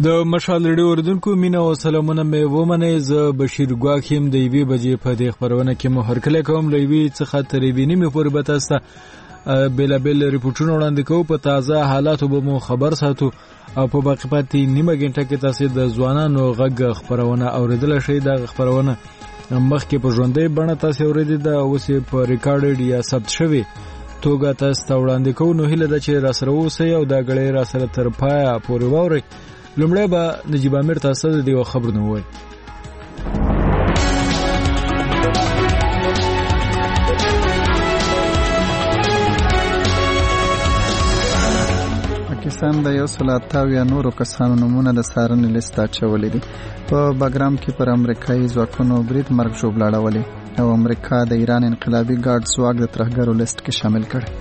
د مشال ریډیو اوریدونکو مینه او سلامونه مې ومنئ. زه بشیر ګواښ یم. د 1 بجې په دې خبرونه کې مو هرکله کوم. له 1 څخه تر 1 نیمې پورې به تاسو ته بېلابېل ریپورټونه وړاندې کوو. په تازه حالاتو به مو خبر ساتو او په باقي پاتې نیمه غنټه کې تاسو د ځوانانو غږ خبرونه اوریدل شئ. دا خبرونه مخکې په ژوندۍ بڼه تاسو اوریدل دا اوس په ریکارډډ یا ثبت شوی توګه تاسو ته وړاندې کوو. نو هیله ده چې راسره اوسئ او دا غړي راسره تر پایه پورې واورئ. لومړی به نجیب امیر تاسو د دې خبرونه وایي. پاکستان د 128 نورو کسانو نومونه د څارنې لیست اچولي دي. په بګرام کې پر امریکایي ځواکونو برید مرګ ژوبل اړولې او امریکا د ایران انقلابي ګارد ځواک د ترهګرو لیست کې شامل کړ.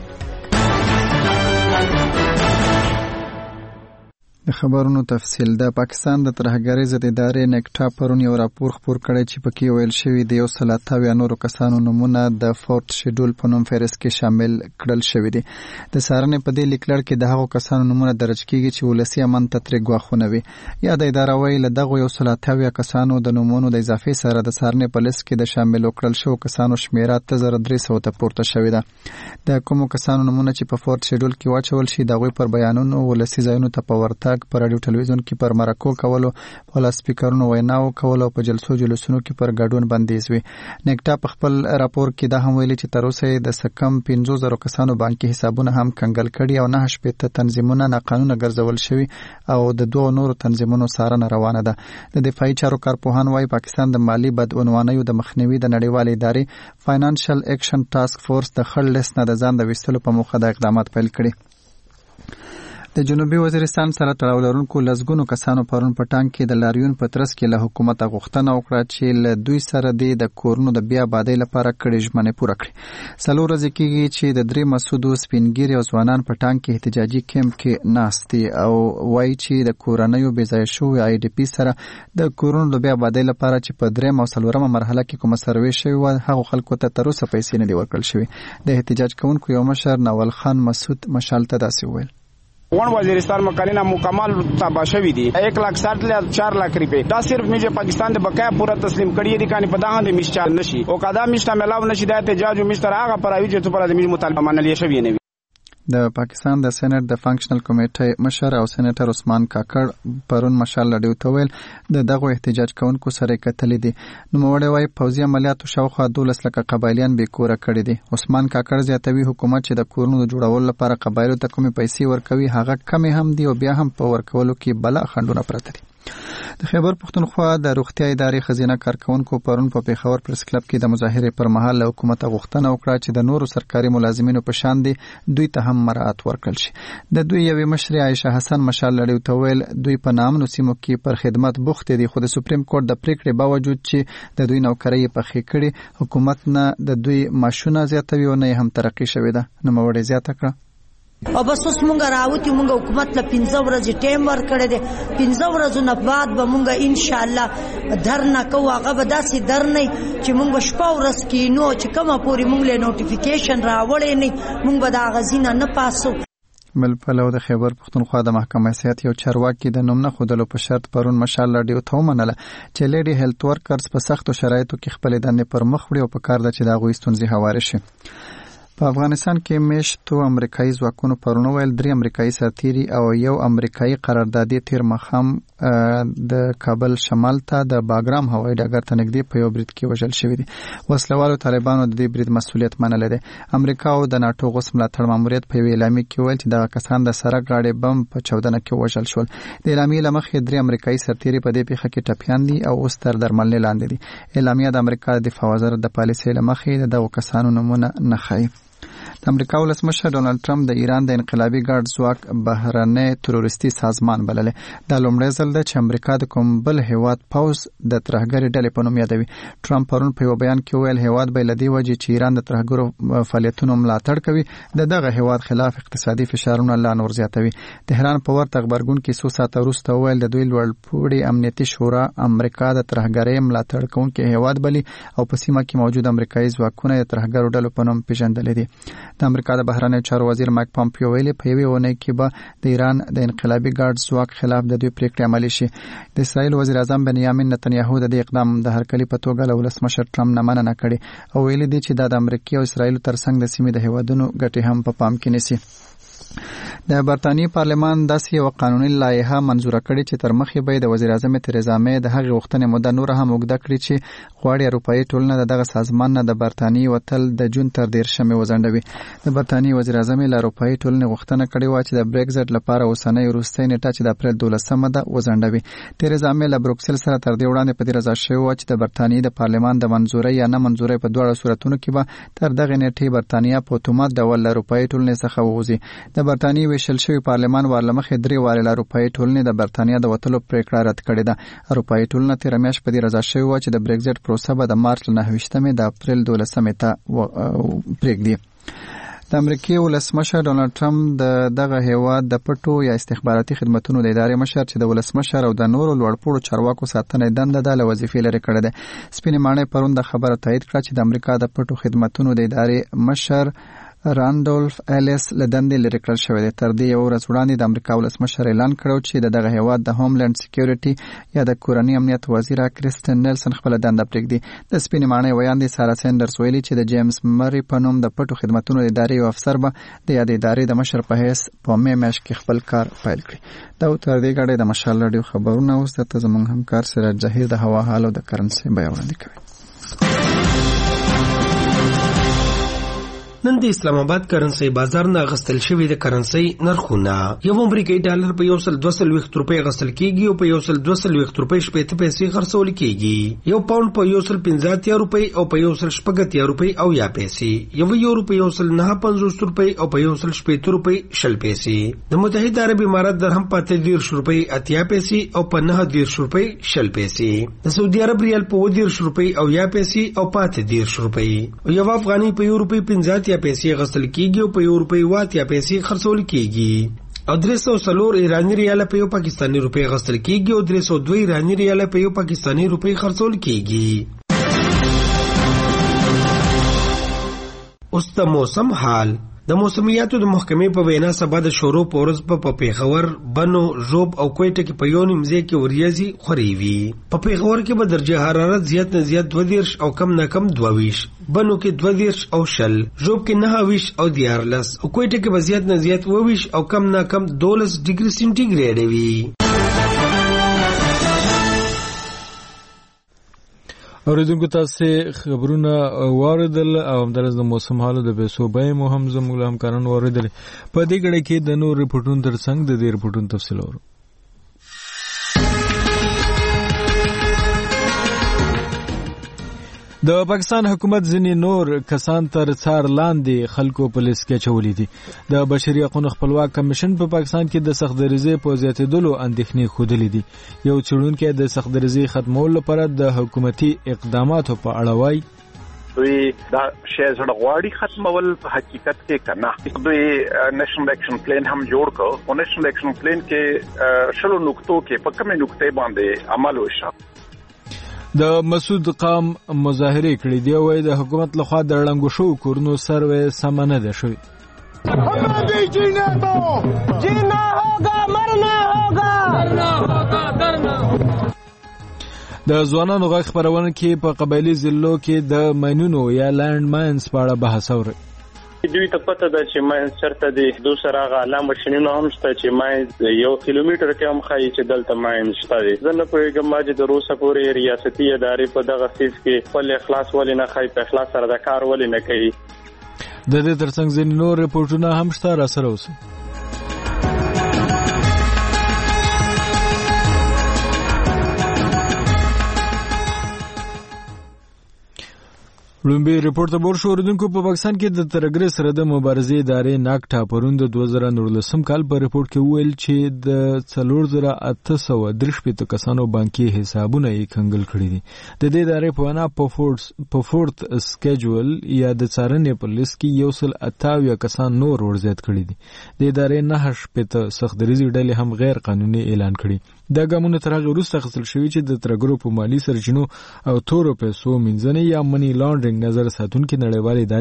د خبرونو تفصیل. د پاکستان د ترهګرۍ ضد ادارې نیکټا پرون یو راپور خپور کړی چې پکې ویل شوی د 128 نورو کسانو نومونه د فورت شیډول په نوم فهرست کې شامل کړل شوی دي. د څارنې په دې لیکلړ کې د هغو کسانو نومونه درج کیږي چې ولسي امن ته ترې ګواښونه وي. یا د اداره وایي له دغو 128 کسانو د نومونو د اضافې سره د څارنې په لیست کې د شامل کړل شوو کسانو شمیره 3300 ته پورته شوې ده. د کومو کسانو نومونه چې په فورت شیډول کې واچول شي د هغوی پر بیانونو ولسي ځایونو ته په ورتګ پر رادیو ټلویزیون کې پر مرکو کولو په لاسپیکرونو ویناو کولو په جلسو جلوسونو کې پر ګډون بندیز وي. نیکټا په خپل راپور کې دا هم ویلي چې تر اوسه د سکم 15000 کسانو بانکي حسابونه هم کنګل کړي او 9 تنظیمونه ناقانونه ګرځول شوي او د 2 نورو تنظیمونو څارنه روانه ده. د دفاعي چارو کارپوهان وايي پاکستان د مالی بدعنوانیو د مخنیوي د نړیوالې ادارې فاینانشل اکشن ټاسک فورس د خړ لیست نه د ځان د ویستلو په موخه د اقدامات پیل کړي. د جنوبي وزیرستان سره تړاو لرونکو لسګونو کسانو پرون په ټانک کې د لاریون په ترڅ کې له حکومت غوښتنه وکړه چې له دوی سره د کورونو د بیا آبادۍ لپاره کړي ژمنې پوره کړي. 4 ورځې کېږي چې د 3 مسعودو سپینګیري او ځوانان په ټانک کې احتجاجي کیمپ کې ناست دي او وایي چې د کورنیو بې ځایه شویو IDP سره د کورونو د بیا آبادۍ لپاره چې په 3 او 4 مرحله کې کومه سروې شوې وه هغو خلکو ته تر اوسه پیسې نه دي ورکړل شوې. د احتجاج کوونکو یو مشر نوال خان مسعود مشال ته داسې وویل: ون وزیرستان مکالمه مکمل تابع شوی دی 1,60,4 लाख रुपए دا صرف میجه پاکستان د بقایا پورا تسلیم کړی دي کانی په دغه د میشته نشي او کدا میشته ملاو نشي د احتجاج او میشته هغه پراوی چې پر د میج مطالبه منل شوی نه. د پاکستان د سېنات د فنکشنل کمیټې مشر او سېنیټر عثمان کاکړ پرون مشال لډیو ته ویل د دغه احتجاج کوونکو سره کتلې دي. نو موړی وايي پوځي عملیاتو شاوخوا 12 لکه قبایلیان به کور کړی دي. عثمان کاکړ زیاتوي حکومت چې د کورونو د جوړولو لپاره قبایلو ته کومې پیسې ورکوي هغه کمې هم دي او بیا هم په ورکولو کې بلا خندونه پراته دي. د خیبر پښتونخوا د روغتیا ادارې خزینه کارکونکو پرون په پیښور پریس کلب کې د مظاهرې پر مهال له حکومت غوښتنه وکړه چې د نورو سرکاري ملازمینو په شان دي دوی ته هم مراعات ورکړل شي. د دوی یوې مشرې عایشه حسن مشال لړیو ته ویل دوی په نامنو سیمو کې پر خدمت بوخت دي خو د سپریم کورټ د پریکړې باوجود چې د دوی نوکرۍ په خې کړي حکومت نه د دوی معاشونه زیاتوي او نه هم ترقی شوې ده. نو موړې زیاته کړه او بس اوس مونږ راوتی مونږ حکومت له 15 ورځې ټیم ورکړی دی. 15 ورځو نه بعد به مونږ ان شاء الله درنه کوو. هغه به داسې درنه چې مونږ به شپه ورځ کینو چې کومه پورې مونږ له نوټیفیکیشن راوړی نه مونږ به د هغه ځینه نه پاسو. بل پلو د خیبر پښتونخوا د محکمه سیاحت یو چارواکي د نوم نه ښودلو په شرط پرون مشال لډیو ته ومنله چې لیډي هیلث ورکرز په سختو شرایطو کې خپلې دندې پر مخ وړي او په کار ده چې د هغوی ستونزې هوارې شي. په افغانستان کې میشتو امریکایي ځواکونو پرون ویل 3 امریکایي سرتیري او یو امریکایي قراردادي تیر مخام د کابل شمال ته د باګرام هوایي ډګر ته نږدې په یو برید کې وژل شوي دي. وسلوالو طالبانو د دې برید مسؤلیت منلی دی. امریکا او د ناټو غوث ملاتړ ماموریت په یوې اعلامیه کې ویل چې دغه کسان د سړک غاړې بم په چاودنه کې وژل شول. د اعلامیې له مخې 3 امریکایي سرتیري په دې پیښه کې ټپیان دي او اوس تر درملنې لاندې دي. اعلامیه د امریکا د دفاع وزارت د پالیسۍ له مخې د دغو کسانو نومونه نه ښیي. د امریکا ولسمشر ډونالد ټرمپ د ایران د انقلابي ګارد ځواک بهرنی تروریستي سازمان بللې. دا لومړی ځل ده چې امریکا د کوم بل هیواد پوځ د ترهګرۍ ډلې په نوم یادوي. ټرمپ پرون په یو بیان کې ویل هیواد به له دې وجې چې ایران د ترهګرو فعالیتونو ملاتړ کوي د دغه هیواد خلاف اقتصادي فشارونه لا نور زیاتوي. تهران په ورته غبرګون کې 100 ساعته وروسته ویل د دوی لوړپوړي امنیتي شورا امریکا د ترهګرۍ ملاتړ کوونکي هیواد بلي او په سیمه کې موجود امریکایي ځواکونه د ترهګرو ډلو په نوم پیژندل دي. د امریکا د بهرنیو چارو وزیر مایک پامپیو ویلي په یوې اونۍ کې به د ایران د انقلابي ګارد ځواک خلاف د دوی پریکړې عملي شي. د اسرایل وزیر اعظم بنیامین نتنیاهو د دې اقدام د هرکلي په توګه له ولسمشر ټرمپ نه مننه کړې او ویلي دی چې دا د امریکا او اسرایل ترڅنګ د سیمې د هیوادونو ګټې هم په پام کې نیسي. د برتانیې پارلمان داسې یو قانوني لایحه منزوره کړې چې تر مخې به د وزیر اعظم تریزا مې د هغې غوښتنې موده نور هم اوږده کړي چې غواړي اروپایي ټولنه د دغه سازمان نه د برتانیې وتل د جون تر 13 وځنډوي. د برتانیې وزیر اعظم له اروپایي ټولنې غوښتنه کړې و چې د بریکزټ لپاره اوسنۍ وروستۍ نیټه چې د اپریل 12 ده وځنډوي. تریزا مې له بروکسل سره تر دې وړاندې په دې رضا شوې و چې د برتانیې د پارلمان د منزورۍ یا نه منزورۍ په دواړو صورتونو کې به تر دغه نیټې برتانیه په اتومات ډول له اروپایي ټولنې څخه ووځي. د برتانیې ویشل شوی پارلمان ورلمخې 3 وارې له اروپایي ټولنې د برتانیه د وتلو پریکړه رد کړې ده. اروپایي ټولنه تیر میاشت په دې رضا شوې و چې د بریکزټ پروسه به د مارچ 29 د اپریل 12 ته پریږدي. د امریکای ولسمشر ډونالد ټرمپ دغه هیواد د پټو یا استخباراتي خدماتو د ادارې مشر چې د ولسمشر او د نورو لوړپوړو چارواکو ساتنې دنده د وظیفې لري کړې ده. سپینې ماڼۍ پرون د خبره تایید کړه چې د امریکا د پټو خدماتو د ادارې مشر راندولف الیس لدندې لري کړل شوی دی. تر دې یو ورځ وړاندې د امریکا ولسمشر اعلان کړو چې دغه هیواد د هوملند سکیورټي یا د کورنۍ امنیت وزیر کریستن نیلسن خپل دنده پرېږدي. د سپینې ماڼۍ ویاندې سارا سینډرز ویلي چې د جیمز مری په نوم د پټو خدماتو د ادارې یو افسر به د یاد ادارې د مشر په حیث په مې میاشت کې خپل کار پیل کړي. دا تر دې غړې د مشال رادیو خبرونه اوس د زموږ همکار سراج جهیر د هوا حال او د کرنسي بیان وړاندې کوي. نن د اسلام آباد کرنسي بازار نه غستل شوی د کرنسي نرخونه یو امریکایي ډالر په 122 روپۍ غستل کیږي او په 122 روپۍ شپږ پیسې خرڅول کیږي. یو پاوند په 150 روپۍ او په 180 روپۍ او یا پیسې. یو یورو په 159 روپۍ او په 180 روپۍ شل پیسې. د متحده عرب امارات درهم په 30 روپۍ 80 پیسې او په 90 روپۍ شل پیسې. د سعودي عرب ریال په 20 روپۍ او یا پیسې او په 30 روپۍ. یو افغاني په 1 روپۍ 50 پیسې غسل کیږي او په 1 روپۍ 80 پیسې خرڅول کیږي. او 304 ایرانی ریال په یو پاکستانی روپۍ غسل کیږي او 302 ایرانی ریال په یو پاکستانی روپۍ خرڅول کیږي. اوس د موسم حال. د موسمیاتو د محکمې په وینا سبا د شورو په ورځ په پیښور، بنو، ژوب او کوټه کې په یو نیمځای کې وریځي خوري وي. په پیښور کې به درجه حرارت زیات نه زیات 22 او کم نه کم 22، بنو کې 22 او 0، ژوب کې 29 او 14، او کوټه کې به زیات نه زیات 22 او کم نه کم 12 ډیګري سنټیګریډ وي. اوریدونکو تاسو خبرونه واردل او همدارس د موسم حالو د بیسوبای مو هم زموږ همکارانو واردل. په دې غړي کې د نور ریپورتونو ترڅنګ د دې ریپورتونو تفصیل اورو. د پاکستان حکومت ځینې نور کسان تر څار لاندې خلکو پولیس کې چولې دي. د بشري حقوقو خپلواک کمیشن په پاکستان کې د سختدریزۍ په زیاتېدلو اندېښنې ښودلې دي. یو څېړونکی د سختدریزۍ ختمولو لپاره د حکومتي اقداماتو په اړه وایي دوی دا شی زړه غواړي ختمول په حقیقت کې کنه. دوی نېشنل اکشن پلان هم جوړ کړ او نېشنل اکشن پلان کې شلو نقطو کې په کومه نقطې باندې عمل وشو. د مسعود قام مظاهره کړې دی او د حکومت لخوا د ړنګو شو کورونو سروې سمنه ده شوی. د ځوانانو غږ خبرونه کې په قبایلی ضلعو کې د ماینونو یا لانډ ماینز په اړه بحث اوري. دوی ته پته ده چې ماین چرته دی. دوسر هغه علامه ماشینونه هم شته چې ماین 1 کیلومتر کې هم ښایي چې دلته ماین شته دی. زه نه پوهېږم چې د روسه پورې ریاستي ادارې په دغه څیز کې خپل اخلاص ولې نه ښایي، په اخلاص سره د کار ولې نه کوي. د دې ترڅنګ ځینې نور ریپورټونه هم شته، راسره اوسئ. لومبي ریپورت ته ورشو. اوریدونکو په پاکستان کې د ترګرې سره د مبارزې ادارې ناکټا پرون د 2019 کال په ریپورت کې ویل چې د 4830 کسانو بانکي حسابونه یې کنګل کړي دي. د دې ادارې په وینا په فورت سکیجول یا د څارنې په لیست کې 128 کسان نور ورزیات کړي دي. د ادارې 9 سختدریزي ډلې هم غیر قانوني اعلان کړي. دا ګامونه تر هغه وروسته اخیستل شوي چې د ترګرو په مالي سرچینو او تورو پیسو مینځنې یا منی لانډرینګ نظر ساتونکي نړیوالې ادارې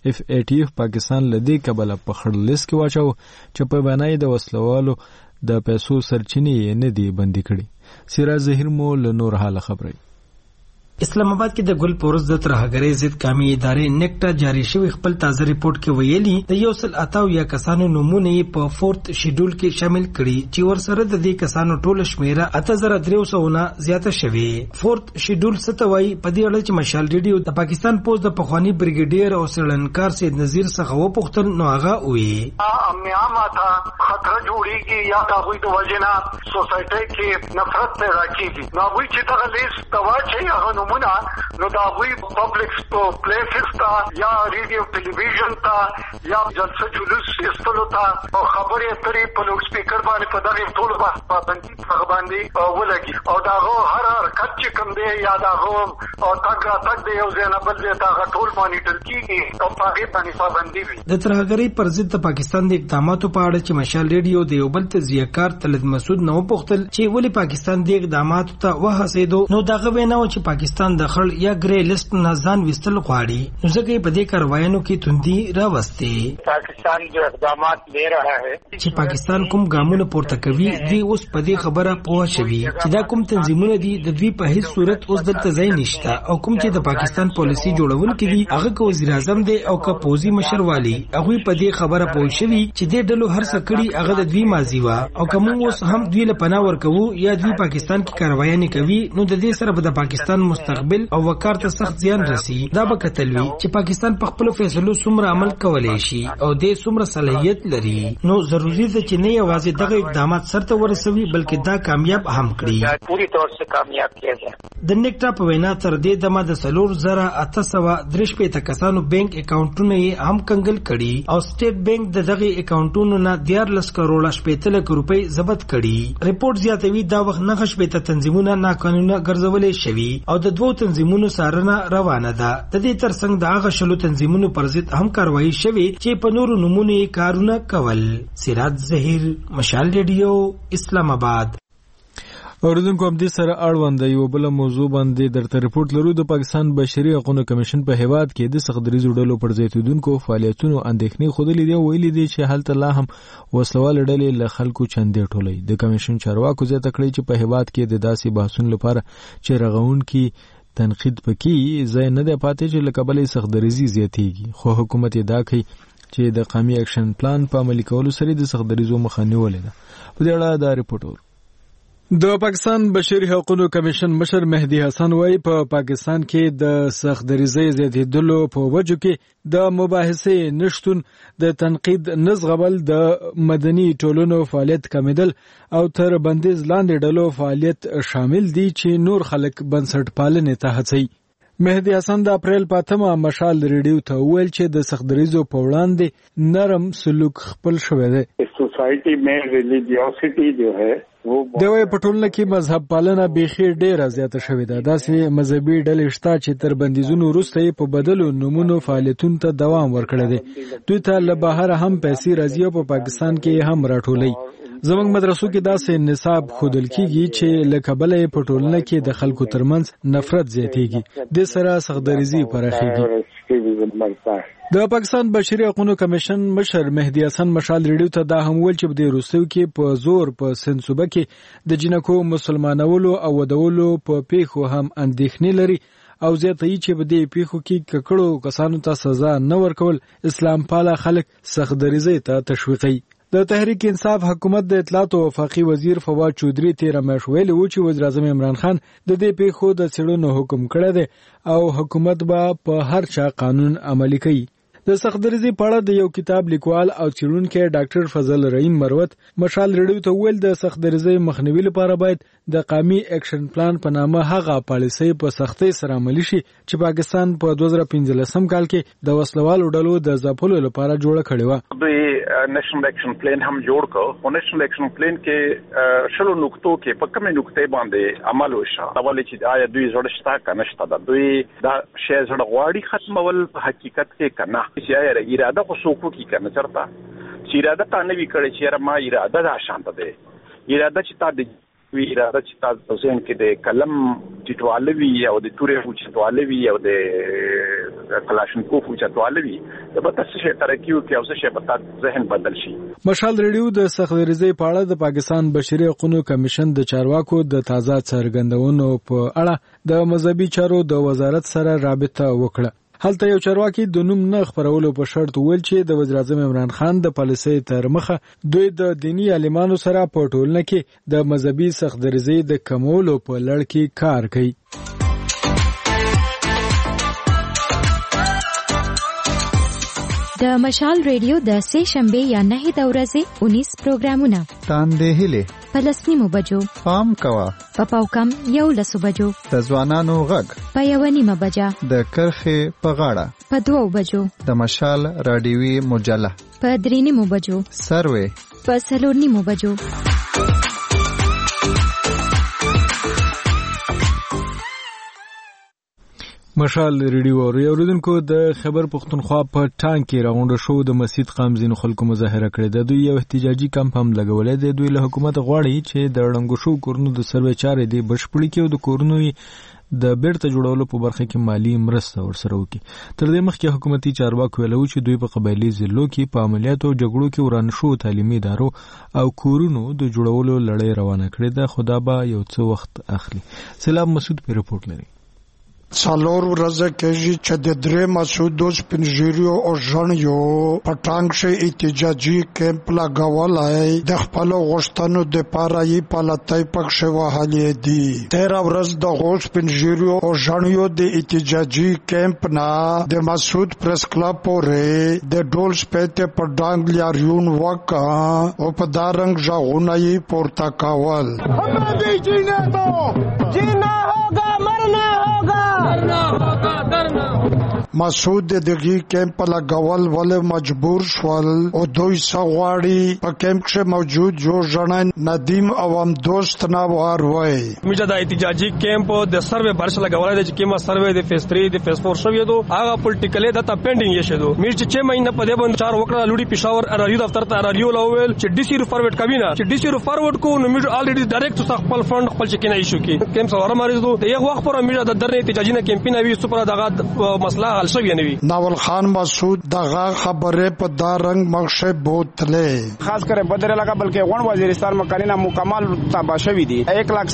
FATF پاکستان لدی کبله په خړ لیست کې واچو چې په بنای د وسلوالو د پیسو سرچینې نه دی بندي کړي. سراج ظهیر مو له نور حال خبري. اسلام آباد کې د ګل پورز د ترهګرۍ ضد قومي ادارې نیکټا جاری شوی خپل تازه ریپورت کې ویلي د 188 کسانو نمونه په فورت شیډول کې شامل کړي چې ورسره د دې کسانو ټول شمیره 8300 نه زیاته شوی. فورت شیډول ستوي په دې اړه چې مشال ریډیو د پاکستان پوز د پخوانی بریګیډیر او سړنکار سید نذیر څخه وپوښتل نو هغه وی امنیامه ته خطر جوړیږي یا د هغوی د وجنه سوسایټي کې نفرت پیدا کیږي. نو هغوی چې دغه لیست واچي هغه نو دا غوی پبلک پلیسز تا یا ریډیو ټلویزیون تا یا جلسه جلوس استلو تا او خبرې اترې په لوډ سپیکر باندې په دغه ټول باندې هغه باندې ولګي او دا هر حرکت چې کوم دی یا دا او تک دی یو ځای بل ځای دا ټول مانیټر کیږي او په هغه باندې پابندي وي. د ترهګرۍ پر ضد د پاکستان د اقداماتو په اړه چې مشال ریډیو د یو بل تجزیه‌کار طلعت مسعود نو پوښتل چې ولې پاکستان د اقداماتو ته وهڅېدو نو دغه وینا چې پاکستان د خړ یا ګری لیست نه ځان وستل غواړي نو ځکه په دې کاروایانو کې توندي راوستي. پاکستان جو اقدامات لے رہا ہے چې پاکستان کوم ګامونه پورته کوي دی اوس په دې خبره پوه شوي چې دا کوم تنظیمونه دي د دوی په هیڅ صورت اوس دلته ځای نشته او کوم چې د پاکستان پالیسي جوړونکي دي هغه کو وزیر اعظم دی او که پوزي مشر والی هغه په دې خبره پوه شوي چې دې ډلو هر څه کړي هغه د دوی ماضي وا او کوم اوس هم دوی له پناه ورکوو یا دوی پاکستان کې کاروایي کوي نو د دې سره به د پاکستان مستقبل او وقار ته سخت زیان رسی. دا به کتلوي چې پاکستان په خپل فیصلو څومره عمل کولای شي او د څومره صلاحیت لري. نو ضروري ده چې نه یوازې دغه اقدامات سرته ورسوي بلکې دا کامیاب هم کړي. پوری طور سے کامیاب کیا جائے. د نیکټا په وینا تر دې دمه د 4833 کسانو بانک اکاونټونه یې هم کنګل کړي او سټیټ بانک د دغه اکاونټونو نه 14 کروڑ شپېته لک روپۍ ضبط کړي. ریپورت زیاتوي دا وخت نه شپېته تنظیمونه ناقانونه ګرځولې شوي او د دوه تنظیمونو سارنه روانه ده. د دې ترڅنګ د هغه شلو تنظیمونو پر ضد هم کاروایی شوي چې په نورو نمونه کارونه کول. سراج ظهیر مشال ریډیو اسلام آباد. اوریدونکو هم دې سره اړوند یو بل موضوع باندې درته ریپورت لرو. د پاکستان بشري حقوقو کمیشن په هیواد کې د سختدریزو ډلو پر زیاتیدونکو فعالیتونو اندېښنې خوده دي او ویلي دي چې هلته لا هم وسلوال ډلې له خلکو چندې ټولوي. د کمیشن چارواکو زیاته کړی چې په هیواد کې د داسې بحثونو لپاره چې رغونکي تنقید پکې ځای نه دی پاتې چې له کبله سختدریزي زیاتېږي خو حکومت یې دا کوي چې د قومي اکشن پلان په عملي کولو سره د سختدریزو مخه نیولې ده. په دې اړه دا ریپورت د پاکستان بشري حقوقو کمیشن مشر مهدي حسن وايي په پاکستان کې د سختدریزۍ زیاتېدلو په وجه کې د مباحثې نشتون د تنقید نزغبل د مدني ټولنو فعالیت کمیدل او تر بندیز لاندې ډلو فعالیت شامل دي چې نور خلک بنسټ پالنې ته هڅوي. مهدي حسن د اپریل 5 مشال ریډیو ته ویل چې د سختدریزو په وړاندې نرم سلوک خپل شوی دی. سوسایټي میں ریلیجیوسټي جو ہے دوی په ټولنه کې مذهب پالنه بیخي ډیره زیاته شوې ده. داسې مذهبي ډلې شته چې تر بندیزونو وروسته په بدلو نمونو فعالیتونو ته دوام ورکړی دی. دوی ته له بهر هم پیسې راځي او په پاکستان کې هم راټولي. زموږ مدرسو کې داسې نصاب خودل کیږي چې له کبله په ټولنه کې د خلکو ترمنځ نفرت زیاتېږي. د سره سختدریزي پراخېږي. د پاکستان بشري حقوقو کمیشن مشر مهدي حسن مشال ریډیو ته دا هم ویل چې د روسیو کې په زور په سنسوبه کې د جنکو مسلمانولو او ودولو په پیښو هم اندېښنې لري او زیاتوي چې په دې پیښو کې ککړو کسانو ته سزا نه ورکول اسلام پاله خلک سختدریزۍ ته تشویقوي. د تحریک انصاف حکومت د اطلاعات او وفاقي وزیر فواد چودري 13 میاشت ویلي و چې وزیر اعظم عمران خان د دې پیښو د څېړنو حکم کړی دی او حکومت به په هر چا قانون عملي کوي. د سختدریزۍ په اړه د یو کتاب لیکوال او څېړونکی ډاکټر فضل رحیم مروت مشال ریډیو ته ویل د سختدریزۍ مخنیوي لپاره باید د قومي اکشن پلان په نامه هغه پالیسۍ په سختۍ سره عملي شي چې پاکستان په 2015 کال کې د وسلوالو ډلو د ځپلو لپاره جوړه کړې و. دوی نېشنل اکشن پلان هم جوړ کړ او نېشنل اکشن پلان کې شلو نقطو کې په کومه نقطې باندې عمل وشو. اول چې آیا دوی زړه شته کنه شته دا دوی دا شی زړه غواړي ختمول په حقیقت کې کنه چې آیا اراده خو څوک کی کنه چرته چې اراده تا نه وی کړی چې ما اراده دا شانته ده اراده چې تا د وی اراده چې تا ځین کې د قلم چټوالوي او د تورې چټوالوي او د کلاشینکوف چتوالوي د بتاسه شي ترکیو کې اوسه شي بتا ذهن بدل شي. مشال ریډیو د سختګریزي په اړه د پاکستان بشري حقوقو کمیشن د چارواکو د تازه څرګندونو په اړه د مذهبي چارو د وزارت سره رابطه وکړه. هلته یو چارواکي د نوم نه خبرولو په شرط ویل چې د وزیر اعظم عمران خان د پالیسۍ تر مخه دوی د دینی عالمانو سره په ټولنه کې د مذهبي سختګریزي د کمولو په لړ کې کار کوي. د مشال ریډیو د سه شنبه یا 9 د ورځې 19 پروګرامونه تاندې هله په لسنیمو بجو پام کوا په پاوکم یو لسو بجو د ځوانانو غږ په یو نیمه بجا د کرخه په غاړه په 2 بجو د مشال رادیوي مجله په 3 نیمو بجو سروي په 4 نیمو بجو. مشال ریډیو اوریدونکو د خبر پښتونخوا په ټانک کې راغونډ شو د مسجد قامزین خلکو مظاهره کړې ده. دوی یو احتجاجي کمپ هم لګولې ده. دوی له حکومت غواړي چې د ړنګو شو کورونو د سروې چارې دی بشپړي کې او د کورونو د بیرته جوړولو په برخه کې مالی مرسته ورسره وکړي. تر دې مخکې حکومتي چارواکو ویلو چې دوی په قبایلي ضلعو کې په عملیاتو او جګړو کې وران شو تعلیمي ادارو او کورونو د جوړولو لړۍ روانه کړې ده. خو دا به یو څه وخت اخلي. سلام مسعود په رپورټ لري. څلور ورځې کېږي چې د درې مسعودو سپینږیریو او ژڼیو په ټانک شي احتجاجي کیمپ لګولی د خپلو غوښتنو دپاره یې پالتۍ پکښې وهلې دي. 13 ورځ د غو سپینږیریو او ژڼیو د احتجاجي کیمپ نه د مسعود پریس کلب پورې د ډول سپېتې په ډانګ لاریون وکړه او په دا رنګ غږونه یې پورته کول. مسعود دغه کیمپ لګول ولې مجبور شول او دوی سغواړي په کیمپ کې موجود جو ژړن ندیم عوام دوست نه وار وای. میجا د احتجاجي کیمپ د سروې برش لګول دي چې کیما سروې د فیس 3 د فیس 4 شوی دو هغه پولیټیکلی دتا پینډینګ یې شدو. میج چې مهینه په دې باندې 4 وکړه لوډي پېښور ارایو دفتر ته ارایو لوول چې ډي سي فارورډ کوي نه چې ډي سي فارورډ کو نو میج الریډي ډایرکټ خپل فند خپل چې کنه ایشو کې کیمپ سره مریض دو یو وخت پر میجا د درنه احتجاجي نه کیمپینه وی سپر دغه مسله حل شوی نه وی. ناول خان مسعود دغه خبره په دا رنگ مخشه بوتله خاص کر بدر علاقہ بلکہ ون وزیرستان مکانینا مکمل تباہ شوی دی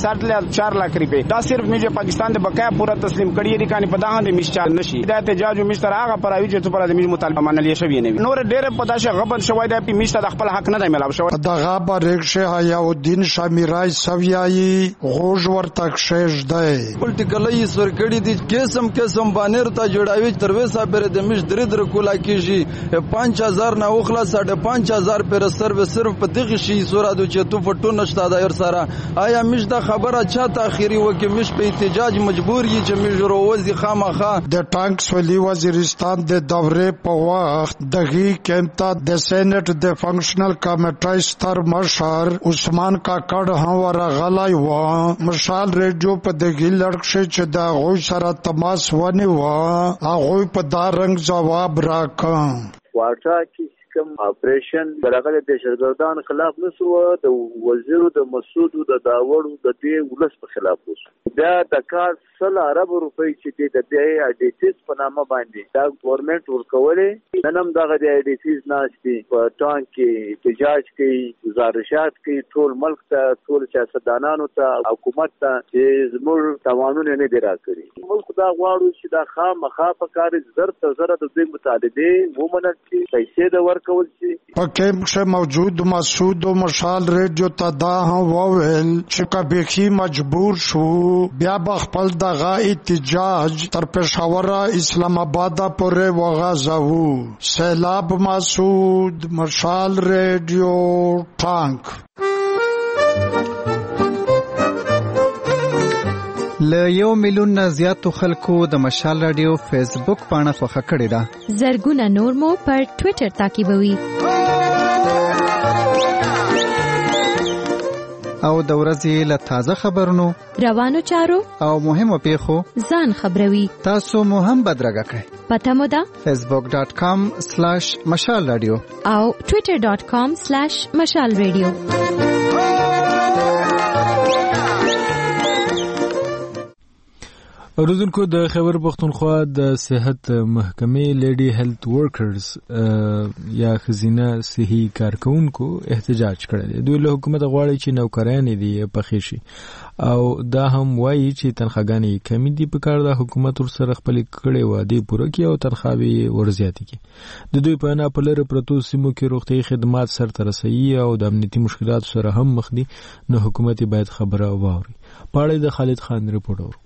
1,60,4 روپے دا صرف میجے پاکستان دے بقایا پورا تسلیم کړي دي کانی پداهن دي مشچال نشي دا احتجاج مشتر هغه پراوی چې پر د میج مطالبه منل شوی نه نور ډېر پداشه غبن شوی دا پی مشته د خپل حق نه دی ملاو شو. دغه بریکشه حیا الدین شامیرای سویایی غوژ ورتک شش دی پولیټیکلی سرکړی دي قسم قسم بانر ته جوړاوي تر وسه پر د مش در کولا کیږي 5000 نه اوخلا 5,500 پر سرو صرف په دغه شی سورادو چې تو فټو نشته دا ور سره آیا مش د خبره چا تاخيري وکي مش په احتجاج مجبور یي چې مش روزي خامخه. د ټانکس ولی وزیرستان د دورې په وخت دغه کیمپ ته د سېنات د فنکشنل کمیټې ستر مشر عثمان کاکړ هم ورغلای و. مشال ریډیو په دغه لړکشه چې دا غوي سره تماس ونی و هغه په دا رنگ جواب راکړ. واټا کې کوم اپریشن برابر د دهشتګردانو خلاف نسو د وزیرو د مسعود د داوړو د دې ولس په خلاف وسو دا د کار 100 ارب روپۍ چې د دې اډیسیز په نامه باندې دا ګورنمنت ورکولې ننم دغه د اډیسیز ناشتي په ټانک کې احتجاج کوي گزارشات کوي ټول ملک ته ټول سیاستدانانو ته حکومت ته چې زموږ قانون نه دی راکړي ملک دا غواړو چې دا خامخا په کار زر تر زر د دې مطالبه ومنل شي پیسې د ورکول شي. په کیمپ کې موجود مسعود او مشال ریډیو ته دا هم وویل چې کبيخي مجبور شو بیا بخپل دغه احتجاج تر پېښور اسلام آباد پورې وغځاوه. سیلاب مسعود مشال ریډیو ټانک. له 1 میلیون نه زیاتو خلکو د مشال رادیو فیسبوک پاڼه خوښه کړې ده. زرګونه نور مو پر ټوئیټر تعقیبوي. او د ورځې له تازه خبرونو روانو چارو او مهمو پیښو ځان خبروي. تاسو مو هم بدرګه کړئ. پته مو ده facebook.com/مشال رادیو او twitter.com/مشال رادیو. اوریدونکو د خیبر پختونخوا د صحت محکمې لیډي هیلث ورکرز یا خزینه صحي کارکونکو احتجاج کړی دی. دوی له حکومت غواړي چې نوکرانې دي پخې شي او دا هم وایي چې تنخواګانې کمې دي. په کار د حکومت ورسره خپل کړې وعدې پوره کړي او تنخواوې ورزیاتې کړي. د دوی په انا په لره پرتو سیمو کې روغتیايي خدمات سرته رسوي او د امنیتي مشکلاتو سره هم مخ دي، نو حکومت باید خبره واوري. پاړې د خالد خان رپورټ.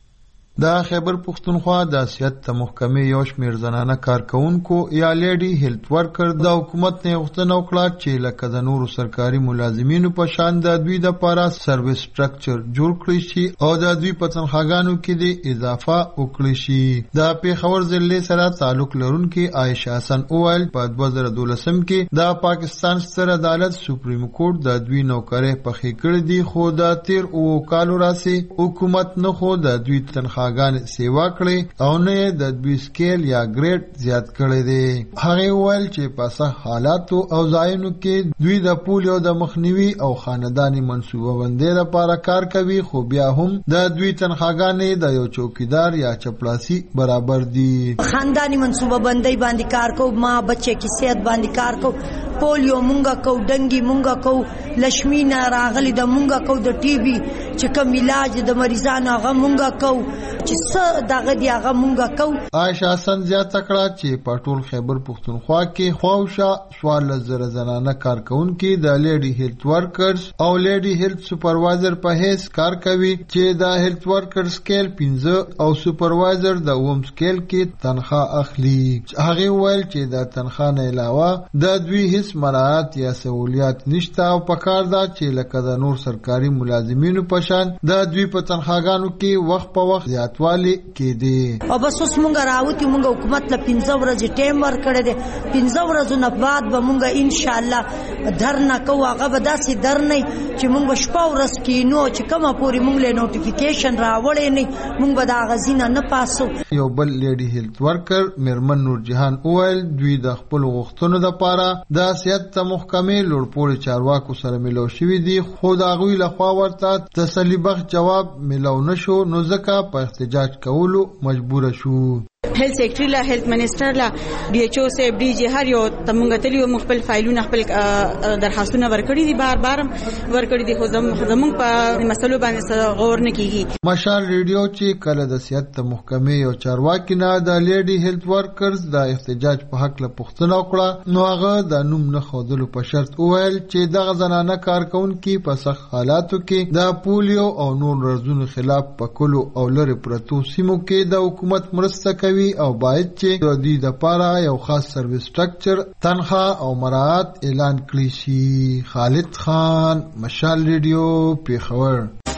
د خیبر پختونخوا د سیاست محکمې یو شمېر زنانه کارکونکو یا لیډي هیلث ورکر د حکومت نه غوښتنه وکړه چې لکه د نورو سرکاري ملازمینو په شان د دوی د لپاره سرویس سټرکچر جوړ کړی شي او د دوی په تنخواګانو کې د اضافه وکړي شي. د پیښور ضلع سره تعلق لرونکي عائشه حسن اویل په 2012 کې د پاکستان ستر عدالت سپریم کورټ د دوی نوکرې پخې کړې دي، خو د تیر او کالو راسي حکومت نه خو د دوی تنخوا غان سیوا کړي او نه د دوی سکیل یا ګریډ زیات کړي دي. هغه ویل چې په صح حالاتو او ځایونو کې دوی د پولیو د مخنیوي او خاندانی منصوبه بندۍ لپاره کار کوي، خو بیا هم د دوی تنخواګانې د یو چوکیدار یا چپړاسي برابر دي. خاندانی منصوبه بندۍ باندې کار کو، ما بچه کی صحت باندې کار کو، پولیو مونږه کو، ډنګي مونږه کو، لشمینا راغلی د مونږه کو، د ټي بي چې کوم علاج د مریضانو هغه مونږه کو، چې څه دغه دی هغه مونږه کو. عائشه حسن زیاته کړه چې په ټول خیبر پختونخوا کې خواوشا 14,000 زنانه کارکونکي د لیډي هیلث ورکرز او لیډي هیلث سپروایزر په هیڅ کار کوي چې د هیلث ورکر سکیل 15 او سپروایزر د اوم سکیل کې تنخواه اخلي. هغه ویل چې د تنخواه نه علاوه د دوی هیڅ مراعات یا سہولیات نشته او پکار دا چې لکه د نور سرکاري ملازمینو په شان د دوی په تنخواګانو کې وخت په وخت زیاتوالی کېدی. او بس اوس مونږ راوتی، مونږ حکومت له 15 ورځې ټیم ورکړی دی. 15 ورځو نه بعد به مونږ ان شاء الله درنه کوو. هغه به داسې در نه چې مونږ به شپه ورځ کینو چې کومه پورې مونږ له نوټیفیکیشن راوړی نه، مونږ به د هغه ځینه نه پاسو. یو بل لیډي هیلث ورکر میرمن نور جهان اویل دوی د خپل غوښتنو لپاره د سیاست محکمې لوړپوړي چارواکو سره ملو شوي دي، خو د هغوی لخوا ورته تسلي بخش جواب ملو نشو، نو ځکه په احتجاج کولو مجبور شو. هیلث سیکرټری لا هیلث منسٹر لا ډي ایچ او سیب ډي جی هر یو تمونګ تلیو خپل فایلونه خپل درخواستونه ورکړي دي، بار ورکړي دي، خو زمونږ په مسلو باندې غور نه کیږي. مشال ریډیو چې کله د سیاست محکمې یو چارواکي نه د لیډي هیلث ورکرز د احتجاج په حق له پوښتنه وکړه، نو هغه د نوم نه ښودلو په شرط وویل چې دغه زنانه کارکونکي په سخت حالاتو کې د پولیو او نور مرضونو خلاف په کلو او لرې پرتو سیمو کې د حکومت مرسته کوي او باید چې د دې لپاره یو خاص سرویس سټرکچر، تنخواه او مراعات اعلان کړی شي. خالد خان، مشال ریډیو، پیښور.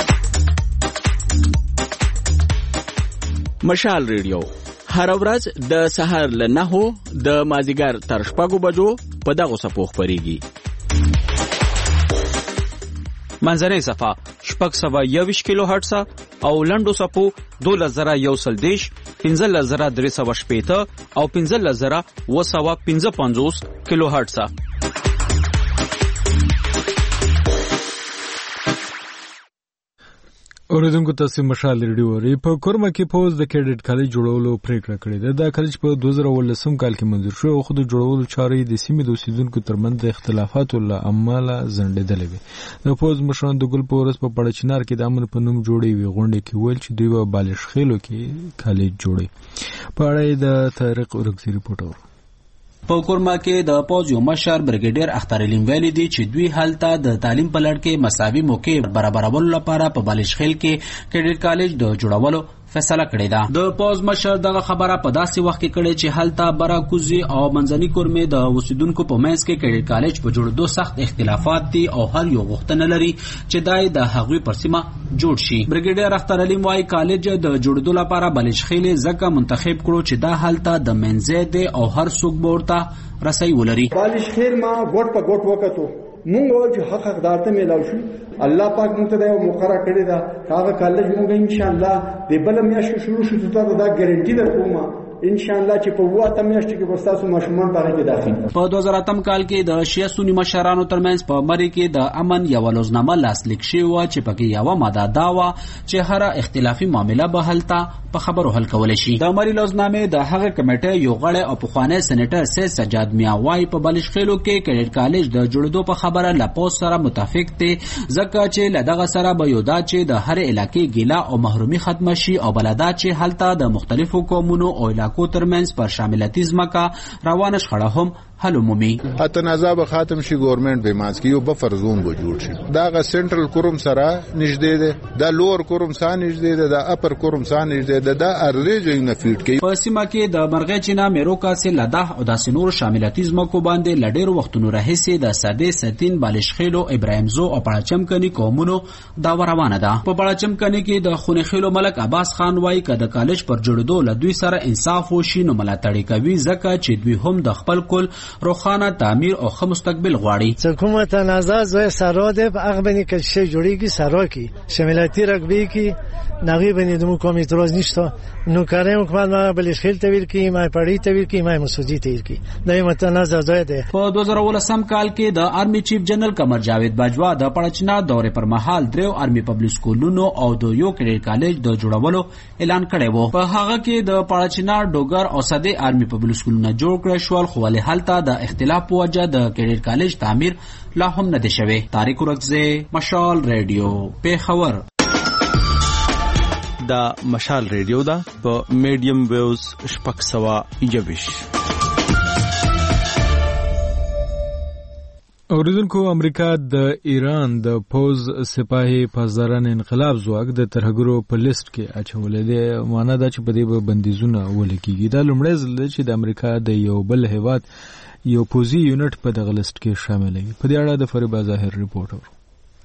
مشال ریډیو هر ورځ د سحر له 9 د مازیګر تر 6 بجو په دغه صفو خبريږي. منځنۍ صفه 621 کیلو هرتز او لنډو صفو 2110 15380 او 15255 کیلو هرتز. اوریدونکو تاسو مشال ریډیو ری په کورما کې پوز د کیډټ کالج جوړولو پریکړه کړې ده. دا کالج په 2018 کال کې منظور شو او خود جوړولو چارې د سیمې د اوسیدونکو ترمنځ د اختلافاتو له امله ځنډېدلې وي. د پوز مشران د ګل پورس په پړچنار کې د امن په نوم جوړې وي غونډې کې ویل چې دوی په بالش خېلو کې کالج جوړي. په اړه د طارق اورګزي رپورټ. په کورما کې د پوز یو مشر برګیډیر اختر علیم ویلي دي چې دوی هلته د تعلیم په لړ کې مساوي موقع برابرولو لپاره په بالشخیل کې کیډټ کالج د جوړولو فیصله کړې ده. د پوز مشر دغه خبره په داسې وخت کې کړې چې هلته براکوزي او منځني کورمې د اوسیدونکو په منځ کې کیډټ کالج په جوړېدو سخت اختلافات دي او هر یو غوښتنه لري چې دای د هغوی پر سیمه جوړ شي. برګیډیر اختر علیم وايي کالج د جوړېدو لپاره بالشخیل ځکه منتخب کړو چې دا هلته د منځي دي او هر څوک ورته رسۍ ولري. بالشخیل ما ګوټ په ګوټ وکړو، مونږ چې حق حقدار ته ملاو شو، الله پاک مونږ ته یو مقرره کړی دا هغه کالج مونږ ان شاء الله د بل میاشتې شروع شو ته دا ګارانټي درکوم ان شاء الله چې په واته میاشتې کې وستاسو ماشومان په کې داخل. په 2008 کال کې د شیعه سنی مشرانو ترمنځ په مری کې د امن یو لوزنامه لاسلیک شوی و چې پکې یو ماده دا و چې هر اختلافي معاملې به هلته په خبرو حل کول شي. د مری لوزنامه د هغه کمیټې یو غړی او پخوانی سېنیټر سید سجاد میاوای په بلش خېلو کې کډیټ کالج د جوړېدو په خبره لپوس سره متفق دي ځکه چې لدغه سره به یو دا چې د هر علاقې ګیلا او محرومي ختم شي او بلدا چې هلته د مختلفو قومونو او علاقو ترمنځ پر شاملتي ځمکه روانه شخړه هم حل مومي. تنازع به ختم شي، ګورنمنت به ماس کی یو بفر زون به جوړ شي. دا غ سنټرل کوروم سره نږدې ده، دا لوور کوروم سره نږدې ده، دا اپر کوروم سره نږدې ده، دا ارریج نه فیټ کوي. په سیمه کې د مرغې چینا میروکا سي لدح او د سنور شاملتي ځمکو باندې لډیر وختونو راهسي د ساده ستین بالشخیلو ابراهیمزو او پړچم کني قومونو دا روانه ده. په پړچم کني کې د خونخیلو ملک عباس خان وای کده کالج پر جوړېدو لدوی سره انصاف وشي نو ملاتړ کوي ځکه چې دوی هم د خپل کل روخانه تعمیر او خو مستقبل غواړي. حکومت تنازع زوی سراده په هغه باندې که شی جوړیږي سرا کی شمالتی رقبی کی نغی باندې دمو کوم اعتراض نشته. نو کاریم حکومت ما بلش خیل تویل کی ما پړی تویل کی ما مسعودی تویل کی دای متنازع زوی ده. په 2018 کال کې د آرمی چیف جنرال قمر جاوید باجوا د پړچنا دورې پر مهال دریو آرمی پبلک سکولونو او د یو کډیټ کالج د جوړولو اعلان کړی وو. په هغه کې د پړچنا ډوګر او ساده آرمی پبلک سکولونه جوړ کړل شو خو له حالت د اختلاف په وجه د کډیټ کالج تعمیر لا هم نه دی شوی. طارق ورکزه، مشال ریډیو، پیښور. دا مشال ریډیو دا په میډیم ویوز شپږ سوه یویش. اوریدونکو، امریکا د ایران د پوز سپاهي پاسداران انقلاب ځواک د ترهګرو په لیست کې اچولې ده. معنا دا چې په دې به بندیزونه ولګیږي. دا لومړی ځل دی چې د امریکا د یو بل هیواد یو پوزي یونټ په دغه لیست کې شامل وي. په دې اړه د فریبا ظاهر ریپورټ ورو.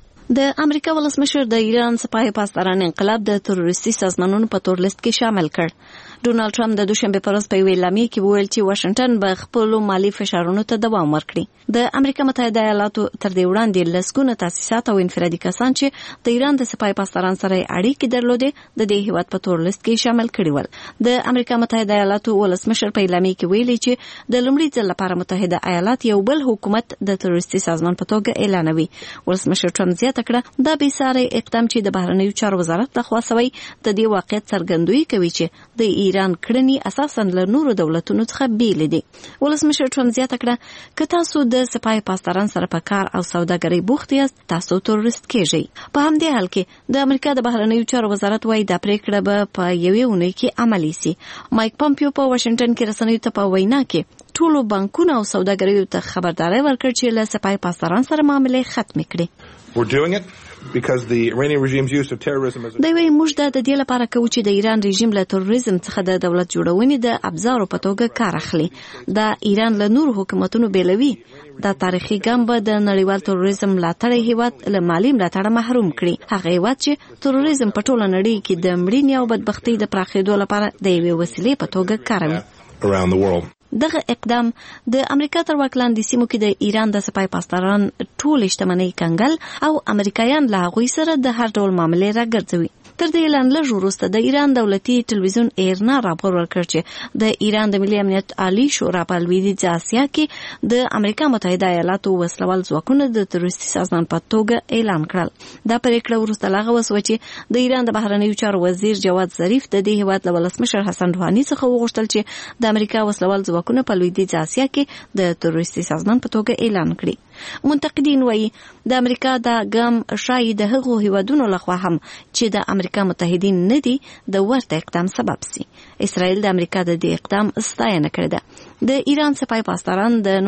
د امریکا ولسمشر د ایران سپاهي پاسداران انقلاب د تروریستي سازمانونو په تور لیست کې شامل کړ. ډونالد ټرمپ د دوشنبه پر ورځ په ویلامي کې وویل چې واشنگټن به خپل مالی فشارونو ته دوام ورکړي. د امریکا متحده ایالاتو تر دې وړاندې لسګونه تاسیسات او انفرادي کسان چې د ایران د سپاهي پاسداران سره اړیکې درلودې د دې هیواد په تور لیست کې شامل کړي ول. د امریکا متحده ایالاتو ولسمشر په ویلامي کې ویلي چې د لومړي ځل لپاره متحده ایالات یو بل حکومت د تروریستي سازمان په توګه اعلانوي. ولسمشر ټرمپ زیاته کړه دا به ساري اقدام چې د بهرنیو چارو وزارت لخوا شوی د دې واقعیت څرګندوي کوي چې د ایران کړنی اساساً له نورو دولتونو څخه بیل دي. ولسمشر ټرمپ زیاته کړه که تاسو د سپاهي پاسداران سره په کار او سوداګرۍ بوخت یاست تاسو تروریست کیږئ. په همدې حال کې د امریکا د بهرنیو چارو وزارت وايي دا پریکړه به په یوې اونۍ کې عملي سي. مایک پامپیو په واشنگټن کې رسنیو ته په وینا کې ټولو بانکونو او سوداګریو ته خبرداري ورکړه چې له سپاهي پاسداران سره معاملې ختم کړي. We're doing it because the Iranian regime's use of terrorism as دوی موږ د دې لپاره کوو چې د ایران رژیم له تروریزم څخه د دولت جوړونې د ابزارو په توګه کار اخلي. دا ایران له نورو حکومتونو بیلوي. دا تاریخي ګام به د نړیوال تروریزم ملاتړی هیواد له مالی ملاتړه محروم کړي. هغه هیواد چې تروریزم په ټوله نړۍ کې د مړینې او بدبختۍ د پراخېدو لپاره د یوې وسیلې په توګه کاروي. around the world. دغه اقدام د امریکا تر واک لاندې سیمو کې د ایران د سپاهي پاسداران ټول شتمنۍ کنګل او امریکایان له هغوی سره د هر ډول معاملې راګرځوي. تر دې اعلان لږ وروسته د ایران دولتي ټلویزیون ایرنا راپور ورکړ چې د ایران د ملي امنیت عالی شورا په لویدیځ اسیا کې د امریکا متحده ایالاتو وسلوال ځواکونه د تروریستي سازمان په توګه اعلان کړل. دا پریکړه وروسته لغوه شوه چې د ایران د بهرنیو چارو وزیر جواد ظریف د دې هیواد له ولسمشر حسن روحاني څخه وغوښتل چې د امریکا وسلوال ځواکونه په لویدیځ اسیا کې د تروریستي سازمان په توګه اعلان کړي. منتقدین وایي د امریکا دا ګام شاید د هغو هیوادونو لخوا هم چې د امریکا متحدین نه دي د ورته اقدام سبب سي. اسرائیل د امریکا د دې اقدام ستاینه کړې ده. د ایران سپاهي پاسداران د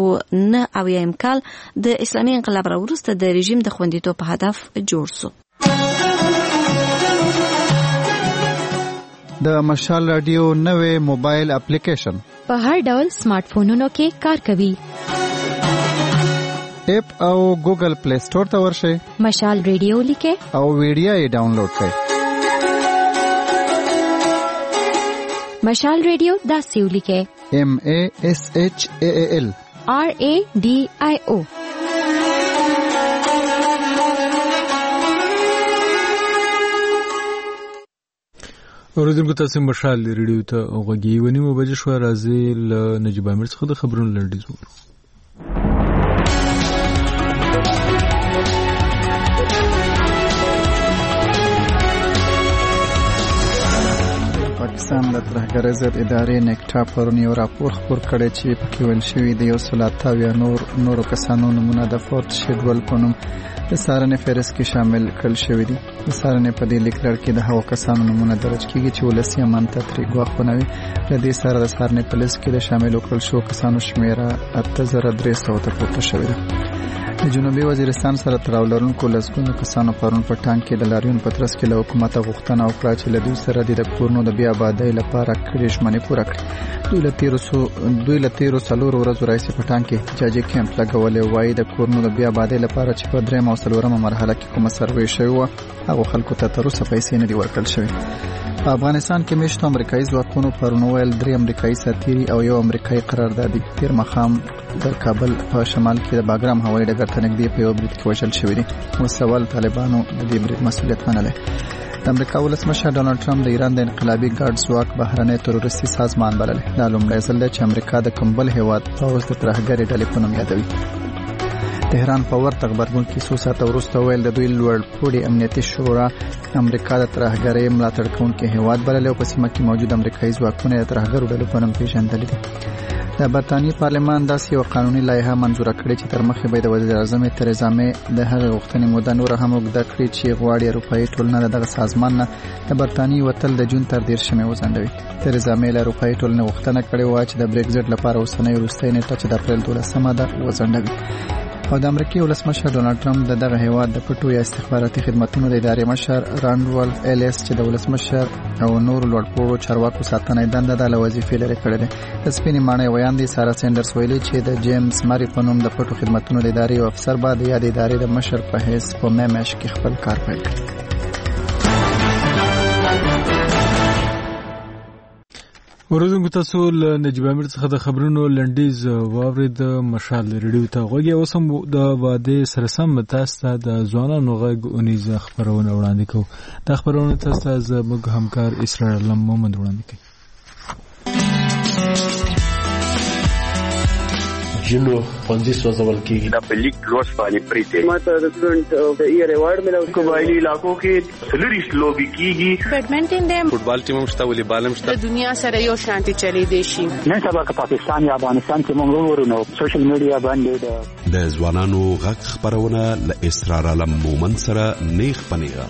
1999 کال د اسلامي انقلاب وروسته د رژیم د خوندیتوب په هدف جوړ شو. د مشال رادیو نوې موبایل اپلیکیشن په هر ډول سمارټ فونونو کې کار کوي. اپ او ګوګل پلی سٹور ته ورشئ. مشال ریډیو لیکئ او ویډیو یې ډاونلوډ کړئ. مشال ریډیو داسې ولیکئ MASHAAL RADIO. اوریدونکو تاسو مشال ریډیو ته غوږی ونیمو بجې شو راځي له نجيب امیر څخه د خبرونو لړډیز وو. پاکستان د ترهګرۍ ضد ادارې نیکټا پرون یو راپور خپور کړی چې پکې ویل شوي د 128 نورو کسانو نومونه د فورت شیډول په نوم د څارنې فهرست کې شامل کړل شوي دي. د څارنې په دې لیکلړ کې د هغو کسانو نومونه درج کیږي چې ولسي امن ته ترې ګواښ ونوي. له دې سره د څارنې په لیست کې د شاملو کړل شوو کسانو شمیره 8300 ته پورته شوې ده. د جنوبي وزیرستان سره تړاو لرونکو لسګونو کسانو پرون په ټانک کې د لاریون په ترڅ کې له حکومته غوښتنه وکړه چې له دوی سره د کورونو د بیا آبادۍ لپاره کړې ژمنې پوره کړي. دوی له تیرو 4 ورځو راهیسې په ټانک کې جاجي کیمپ لګولې وایي د کورونو د بیا آبادۍ لپاره چې په 3 او 4 مرحله کې کومه سروې شوې وه هغو خلکو ته تر اوسه پیسې نه دي ورکړل شوې. په افغانستان کې میشتو امریکایي ځواکونو پرون ویل 3 امریکایي سرتیري او 1 امریکایي قراردادي تیر مخام د کابل په شمال کې د باګرام هوایي ډګر ته نږدې په یو برید کې وژل شوي دي. وسوال طالبانو د دې برید مسؤلیت منلی. د امریکا ولسمشر ډونالد ټرمپ د ایران د انقلابي ګارد ځواک بهرنی تروریستي سازمان بللی. دا لومړی ځل دی چې امریکا د کوم بل هیواد پوځ د ترهګرۍ ډلې په نوم یادوي. تهران په ورته غبرګون کې څو ساعته وروسته ویل د دوی لوړ پوړي امنیتي شورا امریکا د ترهګرۍ ملاتړ کوونکي هیواد بللی او په سیمه کې موجود امریکایي ځواکونه د ترهګرو ډلو په نوم پیژندلي دي. د برتانیې پارلمان داسې یو قانوني لایحه منظوره کړې چې تر مخې به د وزیر اعظم تریزا مې د هغې غوښتنې موده نور هم اوږده کړي چې غواړي اروپایي ټولنه د دغه سازمان نه د برتانیې وتل د جون تر 13 وځنډوي. تریزا مې له اروپایي ټولنې غوښتنه کړې وه چې د بریکزټ لپاره اوسنۍ وروستۍ نیټه چې د اپریل 12 ده وځنډوي. او د امریکای ولسمشر ډونالد ټرمپ دغه هیواد د پټو یا استخباراتي خدماتو د ادارې مشر رانډول ایلیس چې د ولسمشر او نور لوړپوړو چارواکو ساتنه دنده د وظیفې لري کړې ده. د سپینې ماڼۍ ویاندې سارا سینډرز ویلي چې د جیمز ماری په نوم د پټو خدماتو د ادارې او افسر به د یاد ادارې د مشر په حیث په میاشت کې خپل کار پیل کړي. ورځونکو تاسو له نجيب امیر څخه د خبرونو لنډیز واورید. مشال ریډیو ته غوږی اوس هم د واده سره سم تاسو ته د ځوانانو غږ اونیز خبرونه وړاندې کوو. د خبرونو تاسو زموږ همکار اسرائیل محمد وړاندې کوي. جنو خوندې سوځول کېږي د پلیک لوس باندې پریته ماته د سټوډنټ ایئر ایوارډ ملو. قبایلی علاقو کې سلریس لوبي کیږي. بیډمنټن دی، فوټبال ټیم هم شته، والیبال هم شته. د دنیا سره یو شانتي چلی دی شي. نن سبا که پاکستان یا افغانستان کې موږ ورونو سوشل میډیا باندې د ځوانانو غږ خبرونه ل اسرار علم مومن سره نیخ پنیغه.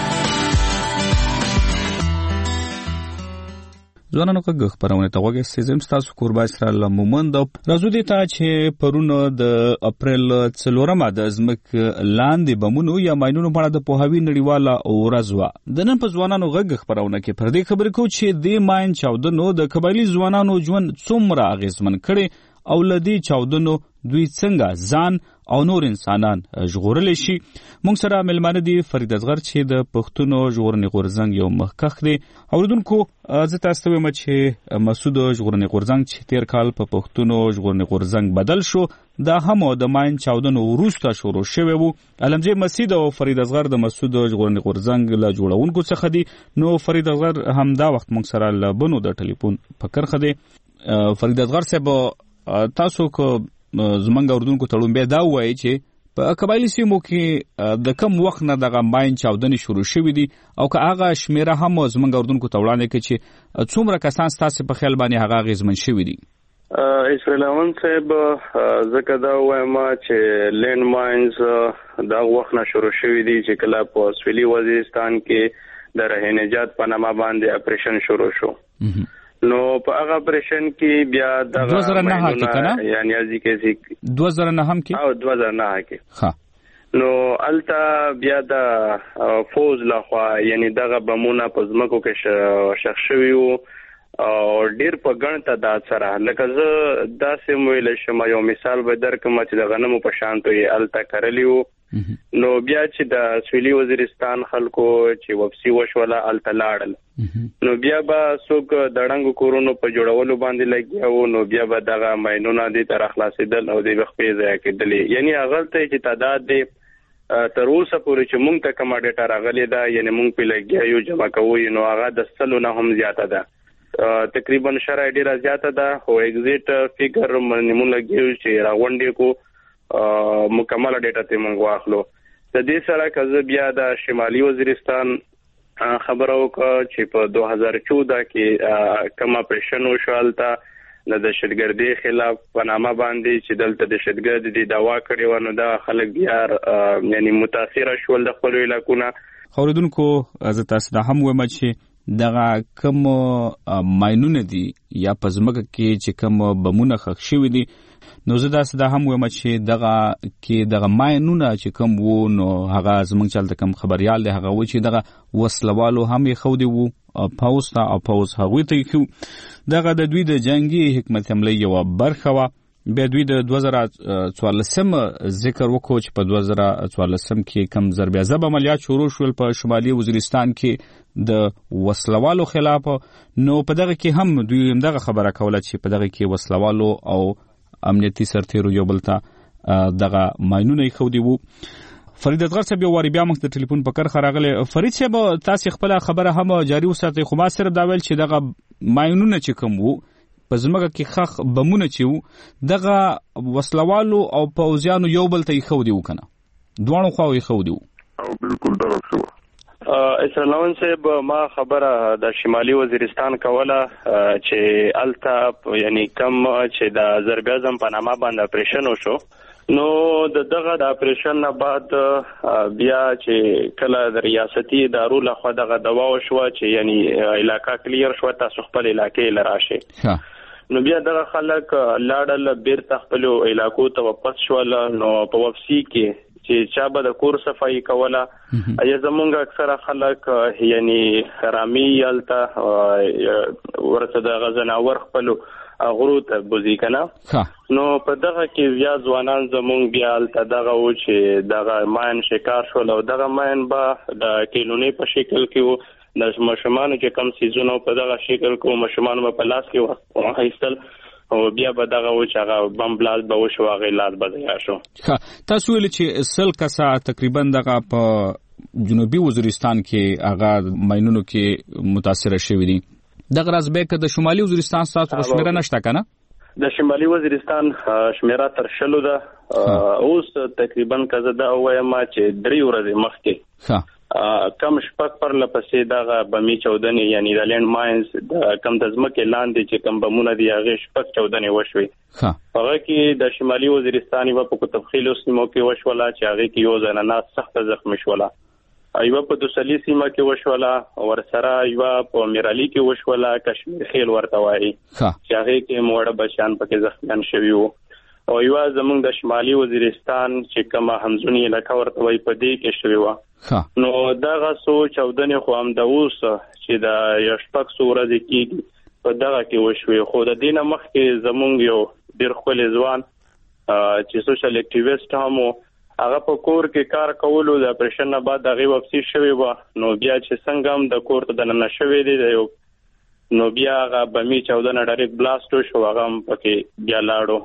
ځوانانو غږ خبرونه ته غوږی سیزم تاسو قربا اسرائیل مومند راځو دي ته چې پرونه د اپریل 4 د ازمک لاندې بمونو یا ماینونو په اړه د پوهاوی نړیواله ورځ و. د نن په ځوانانو غږ خبرونه کې پر دې خبرې کوو چې د ماین چاودنو د قبایلی ځوانانو ژوند څومره اغیزمن کړي او لدی چاودنو دوی څنګه ځان او نور انسانان ژغورل شي. موږ سره ملمانه دي فرید اصغر چې د پښتونو ژغورنې غورځنګ یو مخکخ دی. اوردونکو زه تاسو ته وایم چې مسعود ژغورنې غورځنګ چې تیر کال په پښتونو ژغورنې غورځنګ بدل شو دا هم د ماین چاودنو وروسته شروع شوی وو. علمجی مسعود او فرید اصغر د مسعود ژغورنې غورځنګ له جوړونکو څخه دي. نو فرید اصغر هم دا وخت موږ سره له بنو د ټلیفون په کرخه دی. فرید اصغر صاحب تاسو کو زمونږ اردوونکو تړون بیا دا وایي چې په قبایلی سیمو کې د کم وخت نه دغه ماین چاودنې شروع شوې دي او که هغه شمیره هم زمونږ اردوونکو ته وړاندې کړي چې څومره کسان ستاسو په خیال باندې هغه اغېزمن شوي دي. اسرائیل صاحب ځکه دا وایم چې لینډ ماینز دا وخت نه شروع شوي دي چې کله په سویلي وزیرستان کې د رهه نجات په نامه باندې اپریشن شروع شو. نو په هغه اپریشن کې بیا د 2009 کې کنه یعنی ازي کې 2009 کې او 2009 کې ها نو التا بیا د فوز لخوا یعنی دغه بمونه په ځمکو کې شخ شوی او ډیر په ګڼ تعداد سره لکه زه داسې ویل شم یو مثال به درکم چې د غنمو په شان ته التا کړلیو. نو بیا چې د سویلي وزیرستان خلکو چې وبسي وشوله الته لاړل نو بیا به څوک د ړنګو کورونو په جوړولو باندې لګیاو نو بیا به دغه ماینونه دي تر خلاصېدل او د بخپې ځای کېدلې یعنی هغه ته چې تعداد دی تر اوسه پورې چې مونږ ته کوم ډیټا راغلي ده یعنی مونږ په لګیا یو جمع کوو نو هغه د 100 نه هم زیاته ده تقریبا شرای ډیره زیاته ده او ایگزیټ فیګر مونږ لګیو چې راغونډې کو مکمل ډیټا ته مونږ واخلو. د دې سره کزه بیا د شمالي وزیرستان خبرو چې په 2014 کې کوم اپریشن وشولته د دهشتګردي خلاف پنامه باندې چې دلته دهشتګرد دي دوا کړی و نو دا خلک بیا یعنی متاثر شول د خپل علاقونه. خوردونکو از تاسو د هم وایم چې دغه کوم ماینونه دي یا پزماکه کې چې کوم بمونه خښ شوی دي نو زه تاسو د هم وایم چې دغه ماینونه چې کوم وو نو هغه زمونږ چلته کوم خبريال دی هغه و چې دغه وسلوالو هم یې خو دی وو پاوس ته پاوس هغه ته خو دغه د دوی د جنگي حکمت عملی یو برخه وا به دوی د 2014 ذکر وکړو چې په 2014 کې کم ضربه ضرب عملیات شروع شول په شمالي وزیرستان کې د وسلوالو خلاف نو په دغه کې هم دوی دغه خبره کوله چې په دغه کې وسلوالو او امنیتي سرتیرو یو بلته دغه ماینونه خو دی وو. فرید اصغر صاحب یو واری بیا موږ ته ټلیفون په کار خراغله. فرید صاحب تاسو خپل خبره هم جاری وساتئ خو ما صرف دا ویل چې دغه ماینونه چې کوم وو په زمګه کې خخ بمونه چې وو دغه وسلوالو او پوزیانو یو بل ته خو دی وکنه دوه خو خو دی او بالکل دا شو. اسرائیل صاحب ما خبره د شمالي وزیرستان کوله چې التا یعنی کم چې د ضربه په نامه باندې اپریشن وشو نو دغه د اپریشن نه بعد بیا چې کله د ریاستي ادارو لخوا دغه دوا وشو چې یعنی علاقہ کلیر شو تاسو خپل علاقې لراشه نو بیا دغه خلک لاړل بیرته خپل علاقو ته واپس شول نو په وفسي کې چې چا به د کور صفائی کوله یا زمونږ اکثره خلک یعنی رامي یالته ورته د غزناور خپل غرو ته بوزي کنه نو په دغه کې بیا ځوانان زمونږ بیا الته دغه و چې دغه ماین شکار شول او دغه ماین به د کیلونی په شکل کې و د مشمانو چې کم سیزونو په دغه شکل کې مشمانو په لاس کې وایستل او بیا به دغه و چې هغه بم بلاس به وشو هغه لاس به ځای شو. تاسو ویل چې سل کسا تقریبا دغه په جنوبي وزیرستان کې هغه ماینونو کې متاثر شوی دي دغه راز به که د شمالي وزیرستان تاسو شمیره نشته کنه د شمالي وزیرستان شمیره تر شلو ده اوس تقریبا کزه دا وایم چې 3 ورځې مخکې کم شپږ پر لپسې دغه بمی چودنې یعنی د لند ماینز د کم د ځمکې لاندې چې کم بمونه دی هغه شپږ چودنې وشوي هغه کې د شمالي وزیرستان یو په تفصیل اوس نیمو کې وشوله چې هغه کې یو زنانه سخت زخمی شوله ایوه په دوسلی سیمه کې وشوله ورسره ایوه په میرالی کې وشوله کشمیر خیل ورته وایي چې هغه کې موړه بچیان پکې زخمیان شوي وو او ایوه زمونږ د شمالي وزیرستان چې کومه همزونی علاقه ورته وایي په دې کې شوي وه نو دغه څو چودنې خو هم د اوس چې د شپږ څو ورځې کېږي په دغه کې وشوي خو د دې نه مخکې زمونږ یو ډېر ښکلی ځوان چې سوشل اکټیویسټ هم و هغه په کور کې کار کولو د اپریشن نه بعد هغه واپسی شوی و نو بیا چې څنګه هم د کور ته دننه شوی دی نو بیا هغه بمی 14 ډایرکټ بلاست شو هغه هم پکې بیا لاړو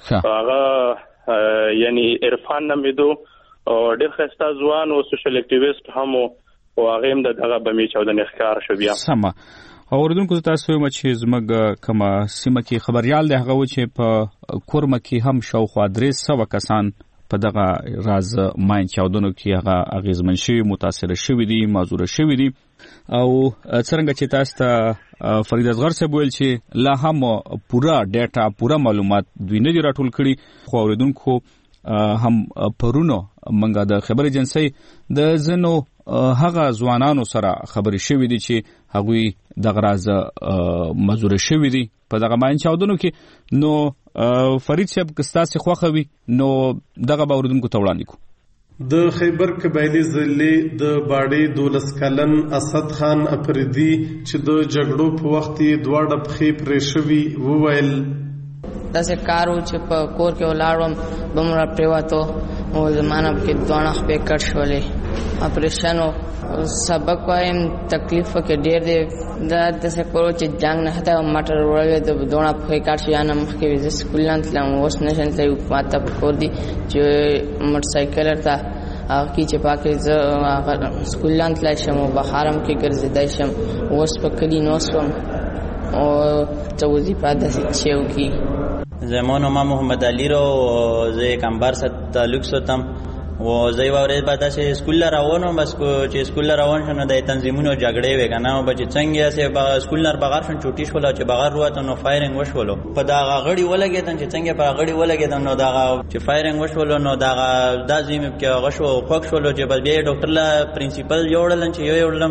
هغه یعنی عرفان نمیدو او ډېر ښایسته ځوان او سوشل اکټیویسټ هم او هغه هم دغه بمی 14 ښکار شو بیا سم اوردونکو تاسو هم چې زمګ کما سیمه کې خبريال دی هغه چې په کورمه کې هم شاوخوا 300 کسان په دغه راز ماین چاودنو کې هغه اغیزمن شوی متاثر شوی دي معذور شوی دي او څنګه چې تاسو ته فرید اصغر صاحب ویل چې لا هم پورا ډیټا پورا معلومات دوی نه راټول کړي خو اوریدونکو هم پرونو منګه د خبر ایجنسی د زنو هغه ځوانانو سره خبرې شوې دي چې هغوی دغه راز مزور شوی دي په دغه ماین چاودنو کې نو فرید صاحب کستاسي خوخوي نو دغه باوردونکو ته وړاندې کو د خیبر قبایلی ضلع د باډي 12 کلن اسد خان افریدي چې د جګړو په وخت کې دواړه پخې پرې شوي وویل داسې کارو چې په کور کې ولاړم بمره پریواتو او زمانه کې دوه خپې کټ شولې اپریشن سبق وایم تکلیف کې ډېر دی دا داسې کورو چې جنگ نه هدا ماټر وړل د دوه خپې کټ شي نه مخکې وځ سکول نه تلم اوس نشم ته ماته په کور دي چې موټر سایکل ته هغه کې چې پاکه زه سکولان تلای شم او بهارم کې ګرځېدای شم. اوس په کلي نو سوم او څه وظیفه داسې چې وکړي. زما نام محمد علی رو زه یک انبار سره تعلق ساتم و زه یو ورځ بعد چې سکول روانم بس چې سکول روان شنه د تنظیمونو جګړې وکنه او بچ څنګه سه سکول نر بغیر شون چوټی شول چې بغیر وته نو فایرینګ وشولو په دا غړي ولګیدن چې څنګه په غړي ولګیدن نو دا چې فایرینګ وشولو نو دا دازیم کې غشو خوښ شولو چې بس بیا ډاکټر لا پرنسپل جوړلن چې یو جوړلم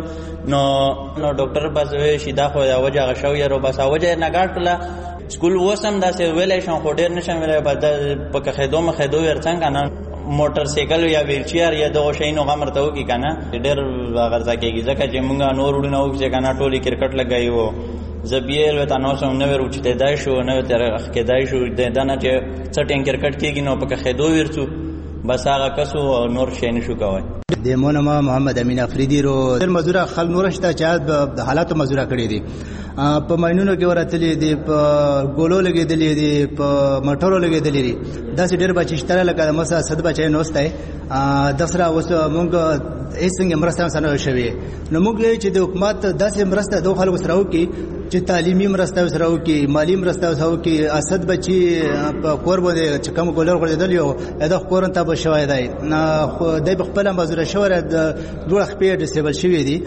نو ډاکټر بس شیدا خو دا وجه غشو یې رو بس وجه نګاټلا سکول وسم دا سه ویلې شون خو ډیر نشم ویلې په خېدو مخېدو ورڅنګ نه موټر سایکل یا ویلچیر یا دغه شی نو غمرته وکي کنه ډېر غرضه کېږي ځکه چې موږ نور وډونه وکړو کنه ټولي کرکټ لګایو زبیل وته نو سم نو ورچ ته دای شو نو تر اخ کې دای شو د دنه چې څټین کرکټ کېږي نو په خېدو ورڅو بس هغه کسو نور شي نشو کوي. د مونما محمد امین افریدی رو تر مزوره خل نورشته چې د حالاتو مزوره کړی دي په ماینونو کې وراتلې دي په ګولو لګېدلې دي په مټرو لګېدلې دي داسې ډېر بچشتره لکه مسا صد بچي نوسته د سره اوس موږ هیڅ مرسته سره شوي نو موږ چې د حکومت داسې مرسته د خلکو سره وکي چې تعلیمي مرسته سره وکي مالی مرسته سره وکي اسد بچي په کور باندې چې کوم ګولر غړېدل یو دا کورن ته به شوی دی نه د خپل مزوره شوره د دوه خپې ډیسیبل شوی دي.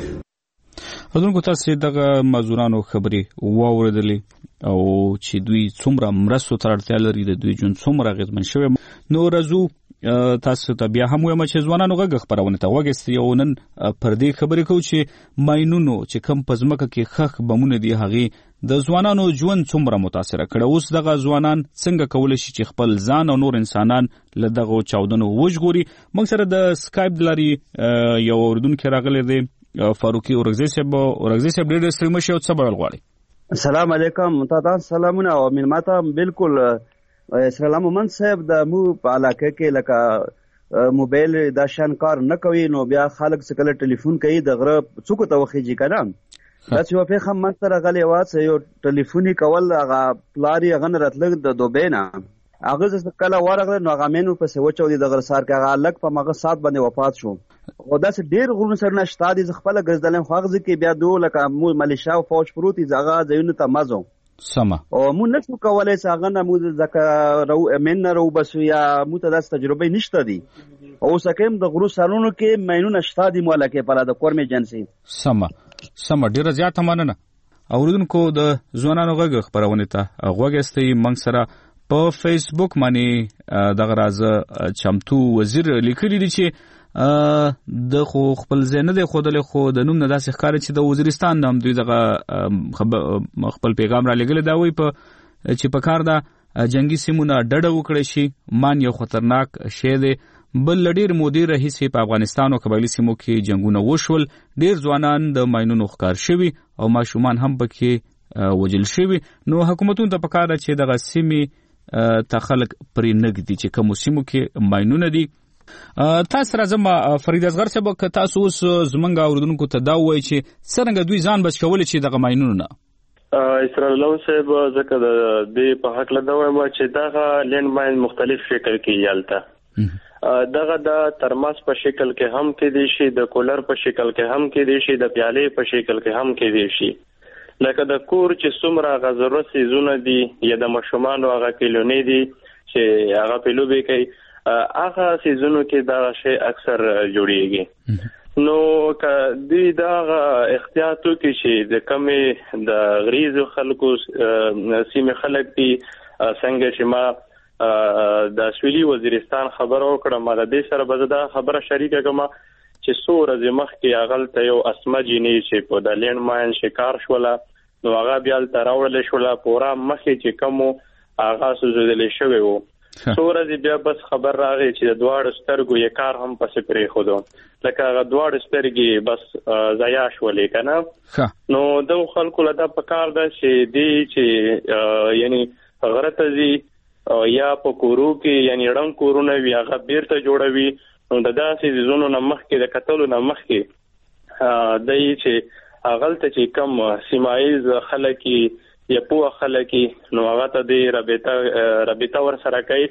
حضور تاسو دغه مزورانو خبري واوریدلې او چې دوی څومره مرستو تر اړتیا لري د دوی جون څومره غیزمن شوی نو رزو تاسو ته بیا هم وایم چې ځوانانو غږ خبرونه ته وګستي او نن پر دې خبرې کوو چې ماینونو چې کم پزمکه کې خخ بمونه دی هغه د ځوانانو ژوند څومره متاثر کړه. اوس دغه ځوانان څنګه کولای شي چې خپل ځان او نور انسانان له دغه چاودنو وژغوري. موږ سره د سکایپ لري یو اردوونکو راغلی دی فاروقي اورغزي صاحب ډېر ستړي مشه او څه بل غواړي. السلام علیکم تاسو سلامونه او ملماته بالکل اسلام من صاحب د مو په علاقه کې لکه موبایل دا شان کار نه کوي نو بیا خلک څکل ټلیفون کوي د غره څوک ته وخیږي کنه دا چې په خام من سره غلې واسه یو ټلیفوني کول هغه پلاری غن راتلګ د دوبینا هغه ځکه کله ورغله نو هغه مینو په سوچو دي د غر سار کې هغه الګ په مغه سات باندې وفات شو او دا چې ډیر غرونه سره نشتا دي خپل غزدلم خواغز کې بیا دوه لکه مو ملیشا او فوج پروتي ځای ځایونه ته مازو سما او مو نشو کولای څنګه نه مو ځکه رو امن نه رو بس یا مو ته داس تجربه نشته دي او سکم د غرو سالونو کې مینونه شتا دي مولا کې پر د کورمه جنسي سما ډیر زیات مننه اوردونکو د ځوانانو غږ خبرونه ته غوګستې منګ سره په فیسبوک باندې دغه راز چمتو وزیر لیکلی دی چې د خو خپل زنه د خودل خو د نوم نه داسې ښکار چې د وزیرستان نام دوی دغه خپل پیغام را لګل دا وی په چې په کار دا جنگي سیمونه ډډه وکړي شي مان یو خطرناک شی دی بل لډیر مودي رئیس په افغانستان او قبایلی سیمو کې جنگونه وشول ډیر ځوانان د ماینونو ښکار شوي او ماشومان هم پکې وجل شوي نو حکومتونو ته پکاره چې دغه سیمې ته خلک پرې نګدي چې کوم سیمو کې ماینونه دي. تاسو راځم فرید اصغر صاحب که تاسو اوس زمونږ اوردونکو ته دا وایي چې څنګه دوی ځان بچ کولی چې دغه ماینونو نه اسرائیل صاحب ځکه د دې په حق له دا وایم چې دغه لینډ ماین مختلف شکل کې یالته دغه د ترماس په شکل کې هم کې دي شي د کولر په شکل کې هم کې دي شي د پیالې په شکل کې هم کې دي شي لکه د کور چې څومره غزره سيزونه دي یا د مشومان هغه کیلونې دي چې هغه په لوبي کې هغه سيزونو کې دا شی اکثر جوړیږي نو کدی دا احتیاطو کې شي د کمې د غریزو خلکو سیمه خلک دي څنګه چې ما د سویلي وزیرستان خبرو کړم ما د دې سره بزدا خبره شریکه کما چې سور از مخ کې اغل ته یو اسمه جنې چې په د لینډ ماین شکار شولا نو هغه بیا تراول شولا پورا مخې چې کومو هغه سوزل شوی وو سور از بیا بس خبر راغی چې د دواړو سترګو یې کار هم پسې پرې خودو لکه هغه دواړو سترګې بس ضایع شولې کنه نو د خلکو لدا پکار ده چې دی چې یعنی غرته زی یا په کورو کې یعنی رنگ کورونه وی هغه بیرته جوړوي نو د داسې زونو نمخ کې د کتلو نمخ کې دای چې غلطه چې کم سیمایز خلکی یا په خلکی نو هغه ته د رابطه ور سره کوي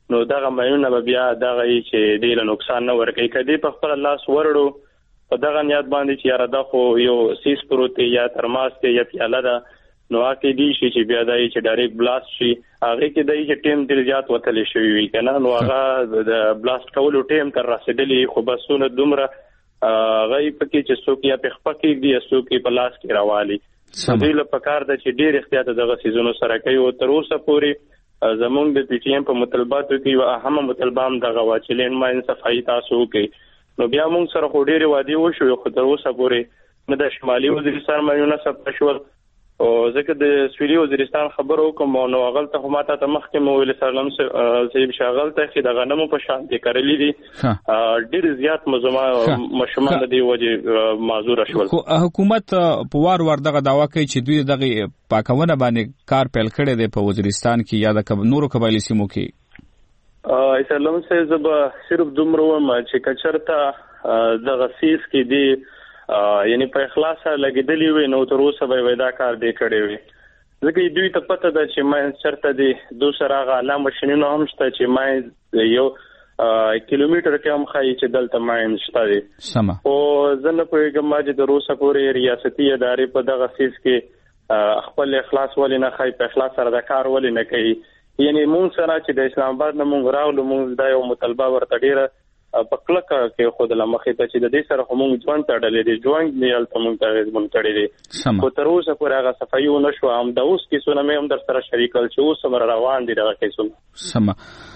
نو دغه ماینونه به بیا دغه چې دی له نقصان نه ورکوي. که دی په خپل لاس ورړو په دغه نیت باندې چې یاره دا خو یو سیس پروت دی یا ترماس دی یا پیاله ده، نو هغه دی شي چې بیا دای چې ډایرکټ بلاست شي. هغه کې دای چې ټیم ډیر زیات وتلی شوی وي کنه، نو هغه د بلاست کولو ټیم تر رسیدلی خو بسونه دومره غي پکې چې څوک یا په خپل دی څوک په لاس کې راوالي. دوی له پکار د چې ډیر احتیاط دغه سيزونو سره کوي او تر اوسه پورې زمونږ د پی ټی ایم په مطالباتو کې یو اهم مطالبه هم دغه وا چې لین ماین صفایي تاسو کوي. نو بیا موږ سره خو ډیر وادي وشو خو تر اوسه پورې نه د شمالي وزیرستان ماینونه ثبت شول او ځکه د سویلي وزیرستان خبرو کوم نو غلطه هم ته مخکې مو ویل سلام سیب شاغل ته چې د غنمو په شان دي کړلې دي ډیر زیات مشمول دی وجه معذور شول. خو حکومت په وار دغه داوا کوي چې دوی دغه پاکونه باندې کار پیل کړی دی په وزیرستان کې یا د نورو قبایلی سیمو کې. سلام سیب زب صرف دومره ما چې کچرته دغه سیس کې دی یعنی په اخلاص لګیدلی وي نو تر اوسه به ودا کار دی کړی وي. ځکه دوی ته پته ده چې ما چرته دی دوسرا غاله ماشینونه هم شته چې ما یو کیلومتر کې هم خای چې دلته ما شته دي سم او زنه په ګما چې د روسه پورې ریاستي ادارې په دغه سیس کې خپل اخلاص ولې نه خای په اخلاص سره د کار ولې نه کوي. یعنی مونږ سره چې د اسلام آباد نه مونږ راولو مونږ دا یو مطالبه ورته ډیره په کلک کې خود له مخې ته چې د دې سره هم ځوان تړلې دي ځوان نیل ته مونږ ته غوښتنه کړې دي خو تر اوسه پورې هغه صفایي و نشو. هم د اوس کې سونه مې هم در سره شریکل چې اوس سره روان دي دغه کیسونه سم.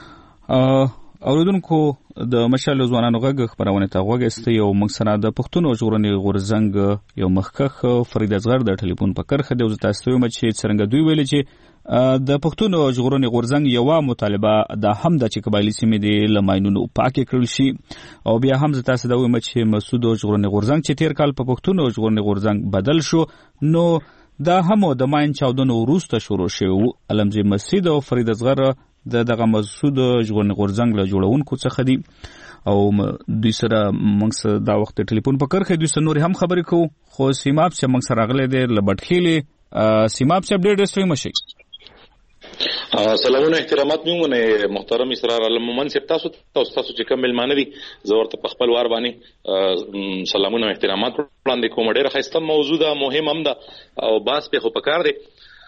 اوردونکو د مشال ځوانانو غږ خبرونه ته غوږسته یو موږ سره د پښتون ژغورنې غورزنګ یو مخکخ فرید اصغر د ټلیفون په کرخه د تاسو ته چې څنګه دوی ویل چې د پښتون ژغورنې غورزنګ یو مطالبه د هم د قبایلی سیمې د لماینونو پاکي کړل شي او بیا هم تاسو دا وایم چې مسعود ژغورنې غورزنګ چې تیر کال په پښتون ژغورنې غورزنګ بدل شو نو دا هم د ماین چاودنو وروسته شروع شو. علمزي مسعود او فرید اصغر دغه مسعود ژغورنې غورزنګ له جوړونکو څخه دي او دوی سره موږ دا وخت ټلیفون په کرخه دوی سره نور هم خبرې کوو. خو سیماب چې موږ سره غلې د لبټخیلې سیماب چې اپډیټ استوي مشي. سلامونه احترامات میمونه محترم اسرار علم منصب تاسو چې کوم ملمانه دي زورته په خپل وار باندې سلامونه احترامات وړاندې کوم. ډیره خاصه موضوع ده مهم هم ده او باس په خو پکار دي.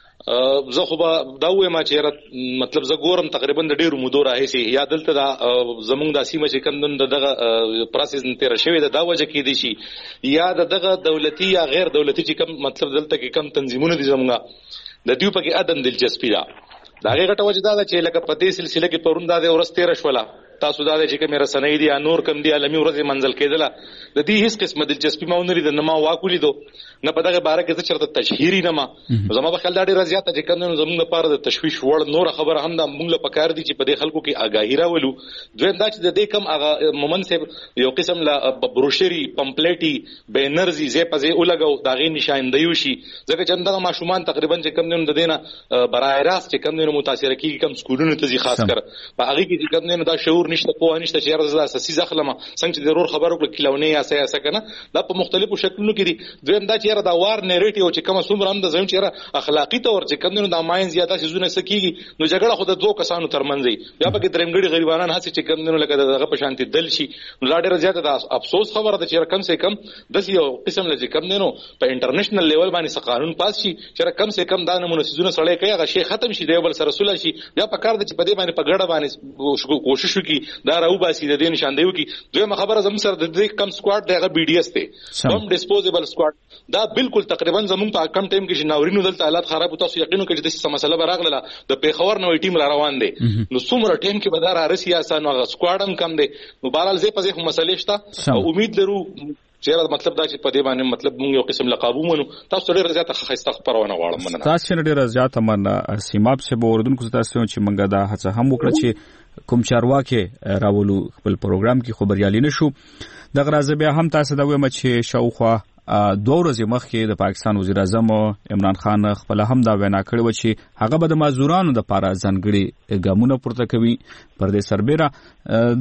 زه خو دا وایم چې مطلب زه ګورم تقریبا د ډیرو مودو راهیسي یا دلته دا زمونږ د سیمه چې کم دغه پروسس تیر شوی دا وجه کې دي شي یا دغه دولتي یا غیر دولتي چې کم مطلب دلته کې کم تنظیمونه دي زمونږ د دیو پکې عدم دلچسپي ده. دا هغه غټه وجه ده چې لکه په دې سلسله کې پرون دا د ورځ 13 شوله تاسو دا چې کومه رسنۍ دي نور کم دي عالمي ورځ منزل کېدله د دې هیڅ قسمه دلچسپي مونږ لري د نما واکولې دو نه په دغه باره کې چرته تشهيري نه ما زما په خیال دا ډیره زیاته چې کوم زموږ لپاره د تشويش وړ نور خبره هم د موږ لپاره کار دي چې په دې خلکو کې آگاهی راولو. دویم دا چې د دې کم هغه مومنسب یو قسم لا بروشري پمپلیټي بینرزي زې پځې ولګاو دا غي نشاندهي شي ځکه چې دغه ماشومان تقریبا چې کوم د دینه برای راست چې کوم متاثر کیږي کوم سکولونو ته ځي خاص کر په هغه کې چې کوم دا شعور نشته په نشته چې ارزه اساسي ځخلمه څنګه چې ضرور خبرو کړه کلونه یا سیاسه کنه دا په مختلفو شکلونو کې دي. دویم دا چې دا وار نیریټیو چې کوم څومره هم د زم چې اخلاقی تور چې کوم د ماین زیاته سيزونه سکیږي نو جګړه خو د دوه کسانو ترمنځ وي بیا په کې درمګړي غریبانان هڅه چې کوم لکه دغه په شانتي دل شي نو لا ډیره زیاته د افسوس خبره ده چې کم سے کم د یو قسم لږ کم نه نو په انټرنیشنل لیول باندې قانون پاس شي چې کم سے کم دا نمونه سيزونه سړی کوي هغه شی ختم شي دی بل سره رسول شي بیا په کار د چې په دې باندې په ګډه باندې کوشش وکړي دا راو باسي د دې نشاندهي وکړي. دویمه خبره زم سره د دې کم سکواډ دغه بي ډي اس ته کم ډیسپوزیبل سکواډ دا بالکل تقریبا زمون په کم ټایم کې ناورینو دلته حالات خراب تاسو یقینو کې چې د مسله براغله د پیښور نوې ټیم را روان دي نو څومره ټایم کې بدار راسي اسانه سکواډ هم کم دي نو بهرحال زه په دې مسلې شته او امید لرو چیرې مطلب دا چې په دې باندې مطلب موږ یو قسم لقابو منو تاسو ډېر زیاته خسته خبرونه غواړم مننه تاسو ډېر زیاته مننه سیماب سے به اوردونکو تاسو چې منګه دا هڅه هم وکړه چې کوم چارواکي راولو خپل پروګرام کې خبريالي نشو د غرازه بیا هم تاسو دا وایم چې شاوخوا 2 ورځې مخکې د پاکستان وزیر اعظم عمران خان خپل هم دا وینا کړې و چې هغه به د مازورانو د پاره ځانګړي ګامونه پورته کوي پر دې سربېره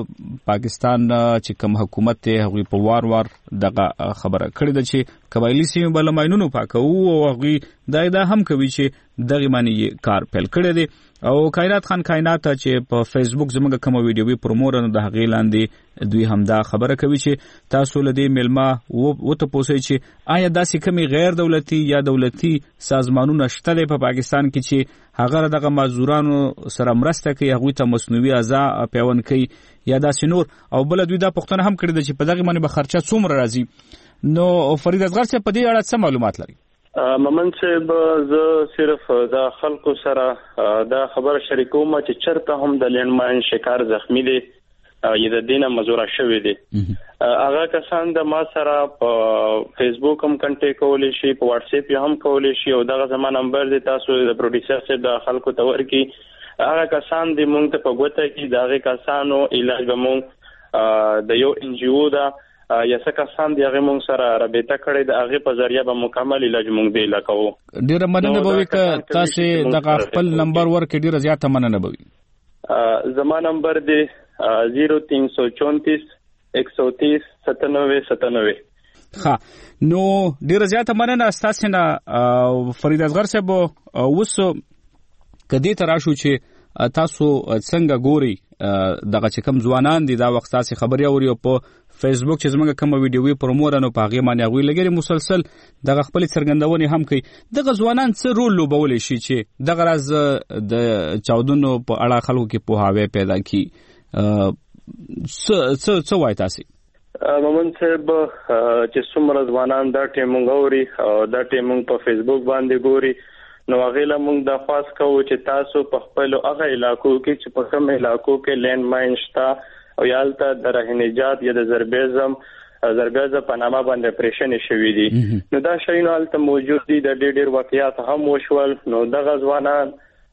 د پاکستان چې کوم حکومت ته هغه په وار دغه خبره کړې ده چې قبایلی سیمې بل ماینونو پاکو او هغه دا هم کوي چې دغه معنی کار پیل کړی دی او کائنات خان کائنات چې په فیسبوک زموږ کوم ویډیوي پرومورن د هغې لاندې دوی همدا خبره کوي چې تاسو له دې ملما وته پوښتنه چې آیا داسې کومي غیر دولتي یا دولتي سازمانونه شته په پاکستان کې چې هغه دغه مزدورانو سره مرسته کوي هغه ته مصنوعي اعضاء پیوند کوي یا داسې نور او بل دوی دا پوښتنه هم کړې ده چې په دغه باندې به خرچه څومره راځي نو فرید اصغر صاحب په دې اړه څه معلومات لري؟ ممن صاحب زه صرف دا خلکو سره دا خبر شریکوم چې چرته هم د لینډماین شکار زخمی دي یا د دینه مزوره شوی دي هغه کسان د ما سره په فیسبوک هم کنټیکټ کولی شي په واتس اپ هم کولی شي او دغه زما نمبر دی تاسو د پروډوسر صاحب د خلکو ته ورکی هغه کسان د مونږ ته په ګوته کې دغه کسانو علاج به مونږ د یو ان جی او دا یا څه کسان دی هغه مونږ سره رابطه کړې د هغه په ذریعہ به مکمل علاج مونږ دی لکو ډیره مننه به وي ک تاسو د خپل نمبر ورکړئ ډیره زیاته مننه به وي زما نمبر دی 0334 130 97 ها نو ډیره زیاته مننه تاسو نه فرید اصغر صاحب اوس کدی تراشو چې تاسو څنګه ګوري دغه چې کم ځوانان دي دا وخت تاسو خبري اوري په فیسبوک چې زموږ کوم ویډیوي پرومورانو په هغه باندې هغه لګري مسلسل دغه خپل څرګندونې هم کوي دغه ځوانان څه رول لوبول شي چې دغه راز د چاودنو په اړه خلکو کې پوهاوی پیدا کی څه وایي تاسو مومن صاحب چې څومره ځوانان دا ټیمونګ اوري او دا ټیمونګ په فیسبوک باندې ګوري نو هغه له موږ د خاص کوو چې تاسو په خپل هغه علاقو کې چې په کوم علاقو کې لینډ ماین شته او یالته د رهنجات یا د زربیزم په نامه باندې اپریشن شوی دي نو دا شینو الته موجود دي د ډېر واقعیات هم وشول نو دغه ځوانان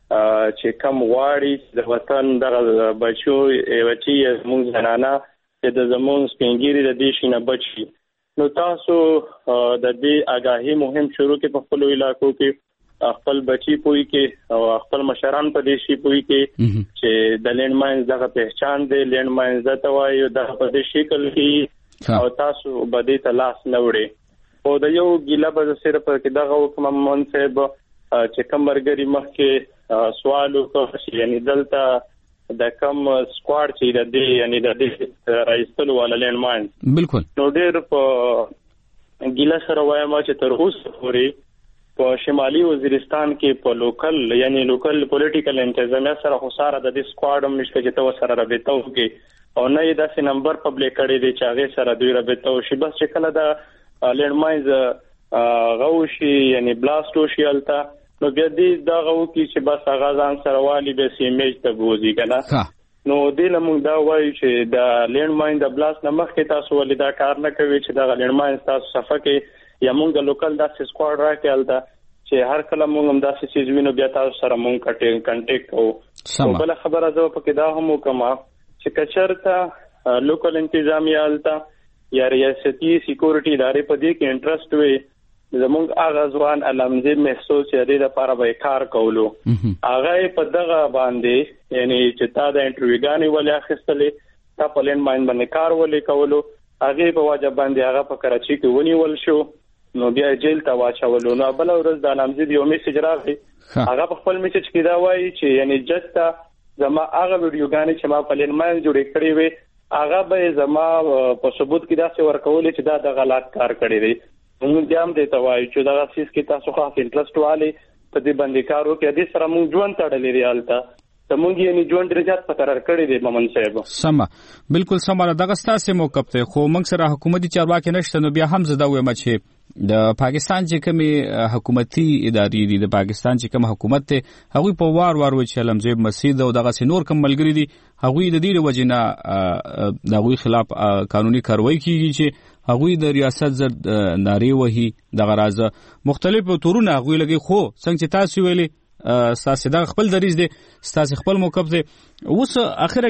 چې کم غواړي د وطن دغه بچو ایوچی موږ زنانه چې د زمون سپینګيري د دې شینه بچي نو تاسو د دې آگاهی مهم شروع کې په خپل علاقو کې خپل بچی پوي کې او خپل مشران په دې شي پوي کې چې د لینډ ماینز دغه پہچان دی لینډ ماینز د توایو د په دې شکل کې او تاسو بده ته لاس نه وړي او د یو ګیله به صرف کې دغه حکم من صاحب چې کمرګری مخ کې سوال وکړي یعنی دلته د کم سکواډ چې د دې یعنی د دې رئیسلو ولا لینډ ماینز بالکل نو ډېر په ګیله سره وایم چې تر اوسه پورې په شمالي وزیرستان کې په لوکل یعنی لوکل پولیټیکل انتظامیه سره خساره د دې سکواډ هم نشته چې تو سره رابطه وکړي او نه یې داسې نمبر پبلیک کړی دی چې هغه سره دوی رابطه وشي بس چې کله د لینډ ماینز غوشي یعنی بلاست وشي الته نو بیا دې دا غو کې چې بس هغه ځان سره والی به سیمیج ته بوزي کنه نو دې لمون دا وایي چې د لینډ ماین د بلاست نه مخکې تاسو ولې دا کار نه کوي چې د لینډ ماین تاسو صفه کې یا مونږ لوکل داسې سکواډ راکېل دا چې هر کله مونږ هم داسې چیز وینو بیا تاسو سره مونږ کنټیکټ کوو او بل خبره زه پکې دا هم وکم چې کچرته لوکل انتظامیه الته یا ریاستي سکیورټي ادارې په دې کې انټرست وي زمونږ هغه ځوان علامزي محسوس یاري لپاره به کار کولو هغه په دغه باندې یعنی چې تا د انټرویوګانی ولې اخیستلې تا په لینډ ماین باندې کار ولې کولو هغه په واجب باندې هغه په کراچي کې ونیول شو نو بیا جیل ته واچولو نو بل ورځ د علامزي یو میسج راغی هغه په خپل میسج کې دا وایي چې یعنی جستا زما هغه ویډیوګانی چې ما په لینډ ماین جوړې کړې وي هغه به زما په ثبوت کې داسې ورکول چې دا د غلط کار کړی دی موږ جام دې ته وایو چې دا سیس کې تاسو خاص انټرست والي په دې باندې کار وکړي دې سره موږ ژوند تړلې ریالتا زمونږ یې ژوند درجات په قرار کړی دی مومن صاحب سم بالکل سم دغه ستاسو موقف ته خو موږ سره حکومتي چارواکي نشته نو بیا هم زده وایم چې د پاکستان چې کومي حکومتي ادارې دي د پاکستان چې کوم حکومت ته هغه په وار و چې علمزیب مسعود او دغه سينور کوم ملګری دي هغه د دې وجنه دغه خلاف قانوني کاروایی کیږي چې هغه د ریاست زر ناری وهي دغه راز مختلف تورونه هغه لګي خو څنګه چې تاسو ویلي ساسي دا خپل دریز دي ساسي خپل موقف دي اوس اخره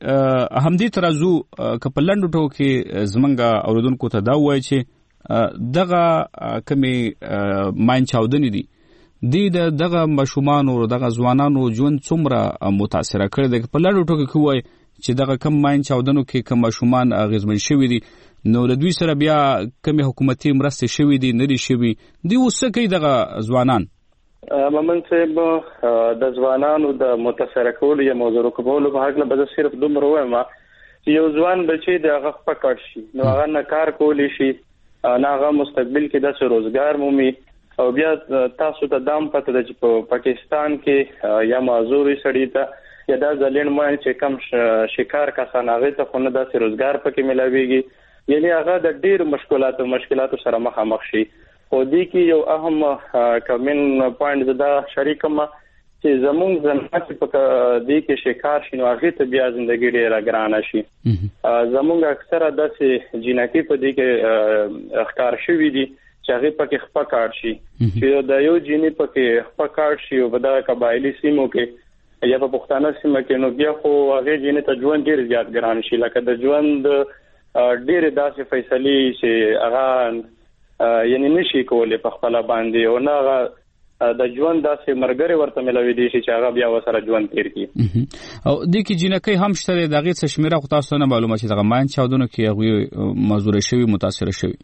کې همدی ترازو کپلند ټوکي زمنګ اوردونکو ته دا وایي چې دغه کمی ماین چاودنی دي دغه مشومان او دغه ځوانانو ژوند څومره متاثر کړي د کپلند ټوکي کوی چې دغه کم ماین چاودنو کې کم مشومان غزمن شوی دي نو د دوی سره بیا کمی حکومتي مرسته شوی دي نری شوی دی اوس کې دغه ځوانان ممن صاحب د ځوانانو د متاثر کولو یا موضوع کولو په حق له بل صرف دومره وایم چې یو ځوان بچي د هغه پکړ شي نو هغه نه کار کولی شي نه هغه مستقبل کې د روزګار مومي او بیا تاسو ته دام پته د پاکستان کې یا معذوري سړی ته یا د ځلین مې چې کم شکار کسان هغه ته خو نه د روزګار پکې ملاويږي یعنی هغه د ډیر مشکلاتو سره مخامخ شي او دې کې یو اهم کمن پوینټ دا شریکم چې زمونږ زنات په دې کې شکار شنو هغه ته بیا ژوندۍ ډیره ګرانه شي زمونږ اکثره د جنکی په دې کې اخکار شوی دي چې هغه پکې خپل کار شي چې د یو جنې پکې خپل کار شي او د قبایلی سیمو کې یا په پښتانه سیمه کې نو بیا خو هغه جنې ته ژوند ډیر زیات ګران شي لکه د ژوند ډیر داسې فیصله چې هغه یعنی نشي کولای په خپل باندې او نه د ژوند داسې مرګري ورته ملوي دي چې هغه بیا وسره ژوند تیر کی او د کی جنکی هم شته دغه څه شمیره خو تاسو نه معلومه چې دغه مان چاودنو کې هغه مزور شوی متاثر شوی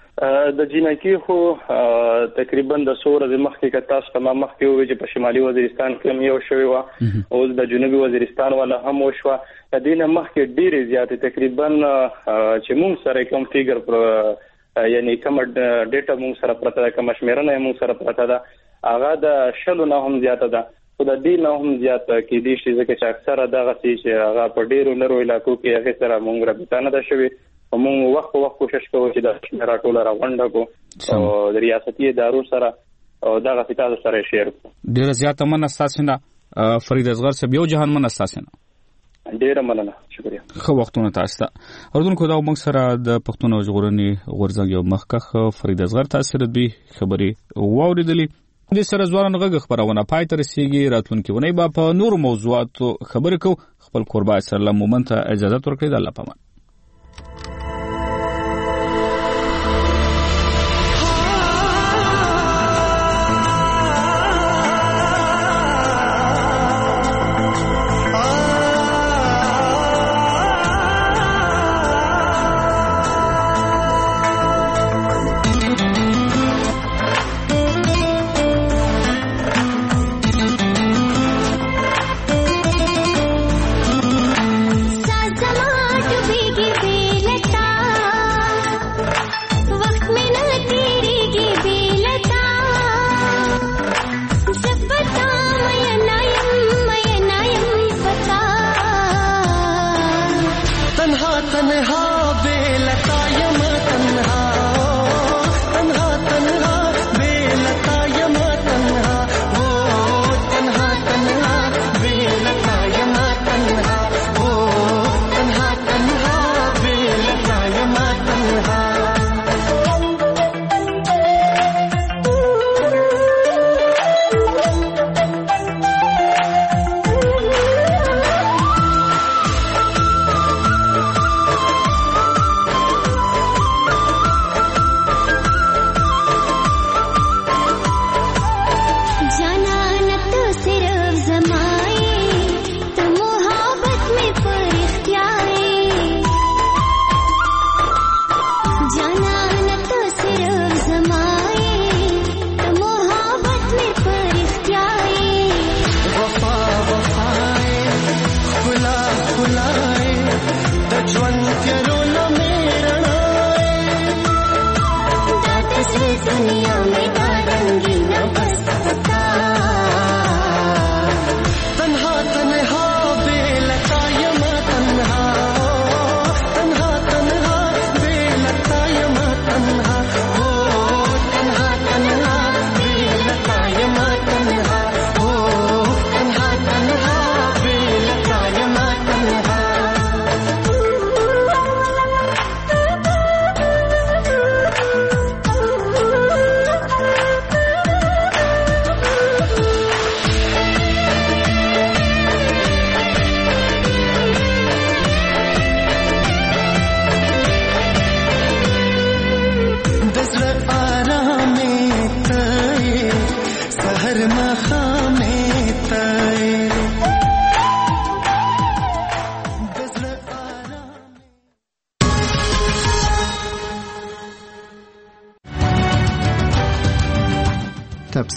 د جنکی خو تقریبا د سور د مخکې کې تاسو تمام مخکې وي چې په شمالي وزیرستان کې یو شوی و او د جنوبي وزیرستان ولا هم وشو د دینه مخکې ډیر زیات تقریبا چې مونږ سره کوم فیګر پر یعنی کوم ډیټا مونږ سره پرته ده کوم شمیرنه مونږ سره پرته ده هغه د شلو نه هم زیاته ده خو د دې نه هم زیاته کې دي چې اکثره دغه چې هغه په ډیرو لرو علاقو کې هغه سره مونږ رابطانه ده شوی مونږ وخت په وخت کوشش کوو چې د شمیره ټوله راغونډه کو او د ریاستي ادارو سره او دغه فیتاز سره شیر کو ډیر زیاته منستاسنه فرید اصغر صاحب یو جهان منستاسنه ډیره مننه شکریہ خو وختونه تاسو ته اردوونکو دا موږ سره د پښتون ژغورنې غورځنګ یو مخکخ فرید اصغر تاسو دوی خبري واوریدلې د سره ځوان غږ خبرونه پای تر سیږي راتلونکي ونی با په نور موضوعاتو خبرې کو خپل قربا سره مومنت اجازه ورکړئ د الله پامان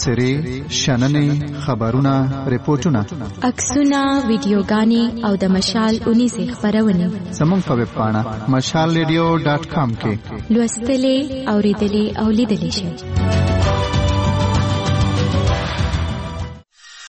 تبصرې شننې خبرونه ریپورتونه عکسونه ویډیوګانې او د مشال 19 خبرونه زموږ په ویب پاڼه mashalradio.com کې لوستلې اوریدلې او لیدلې شئ.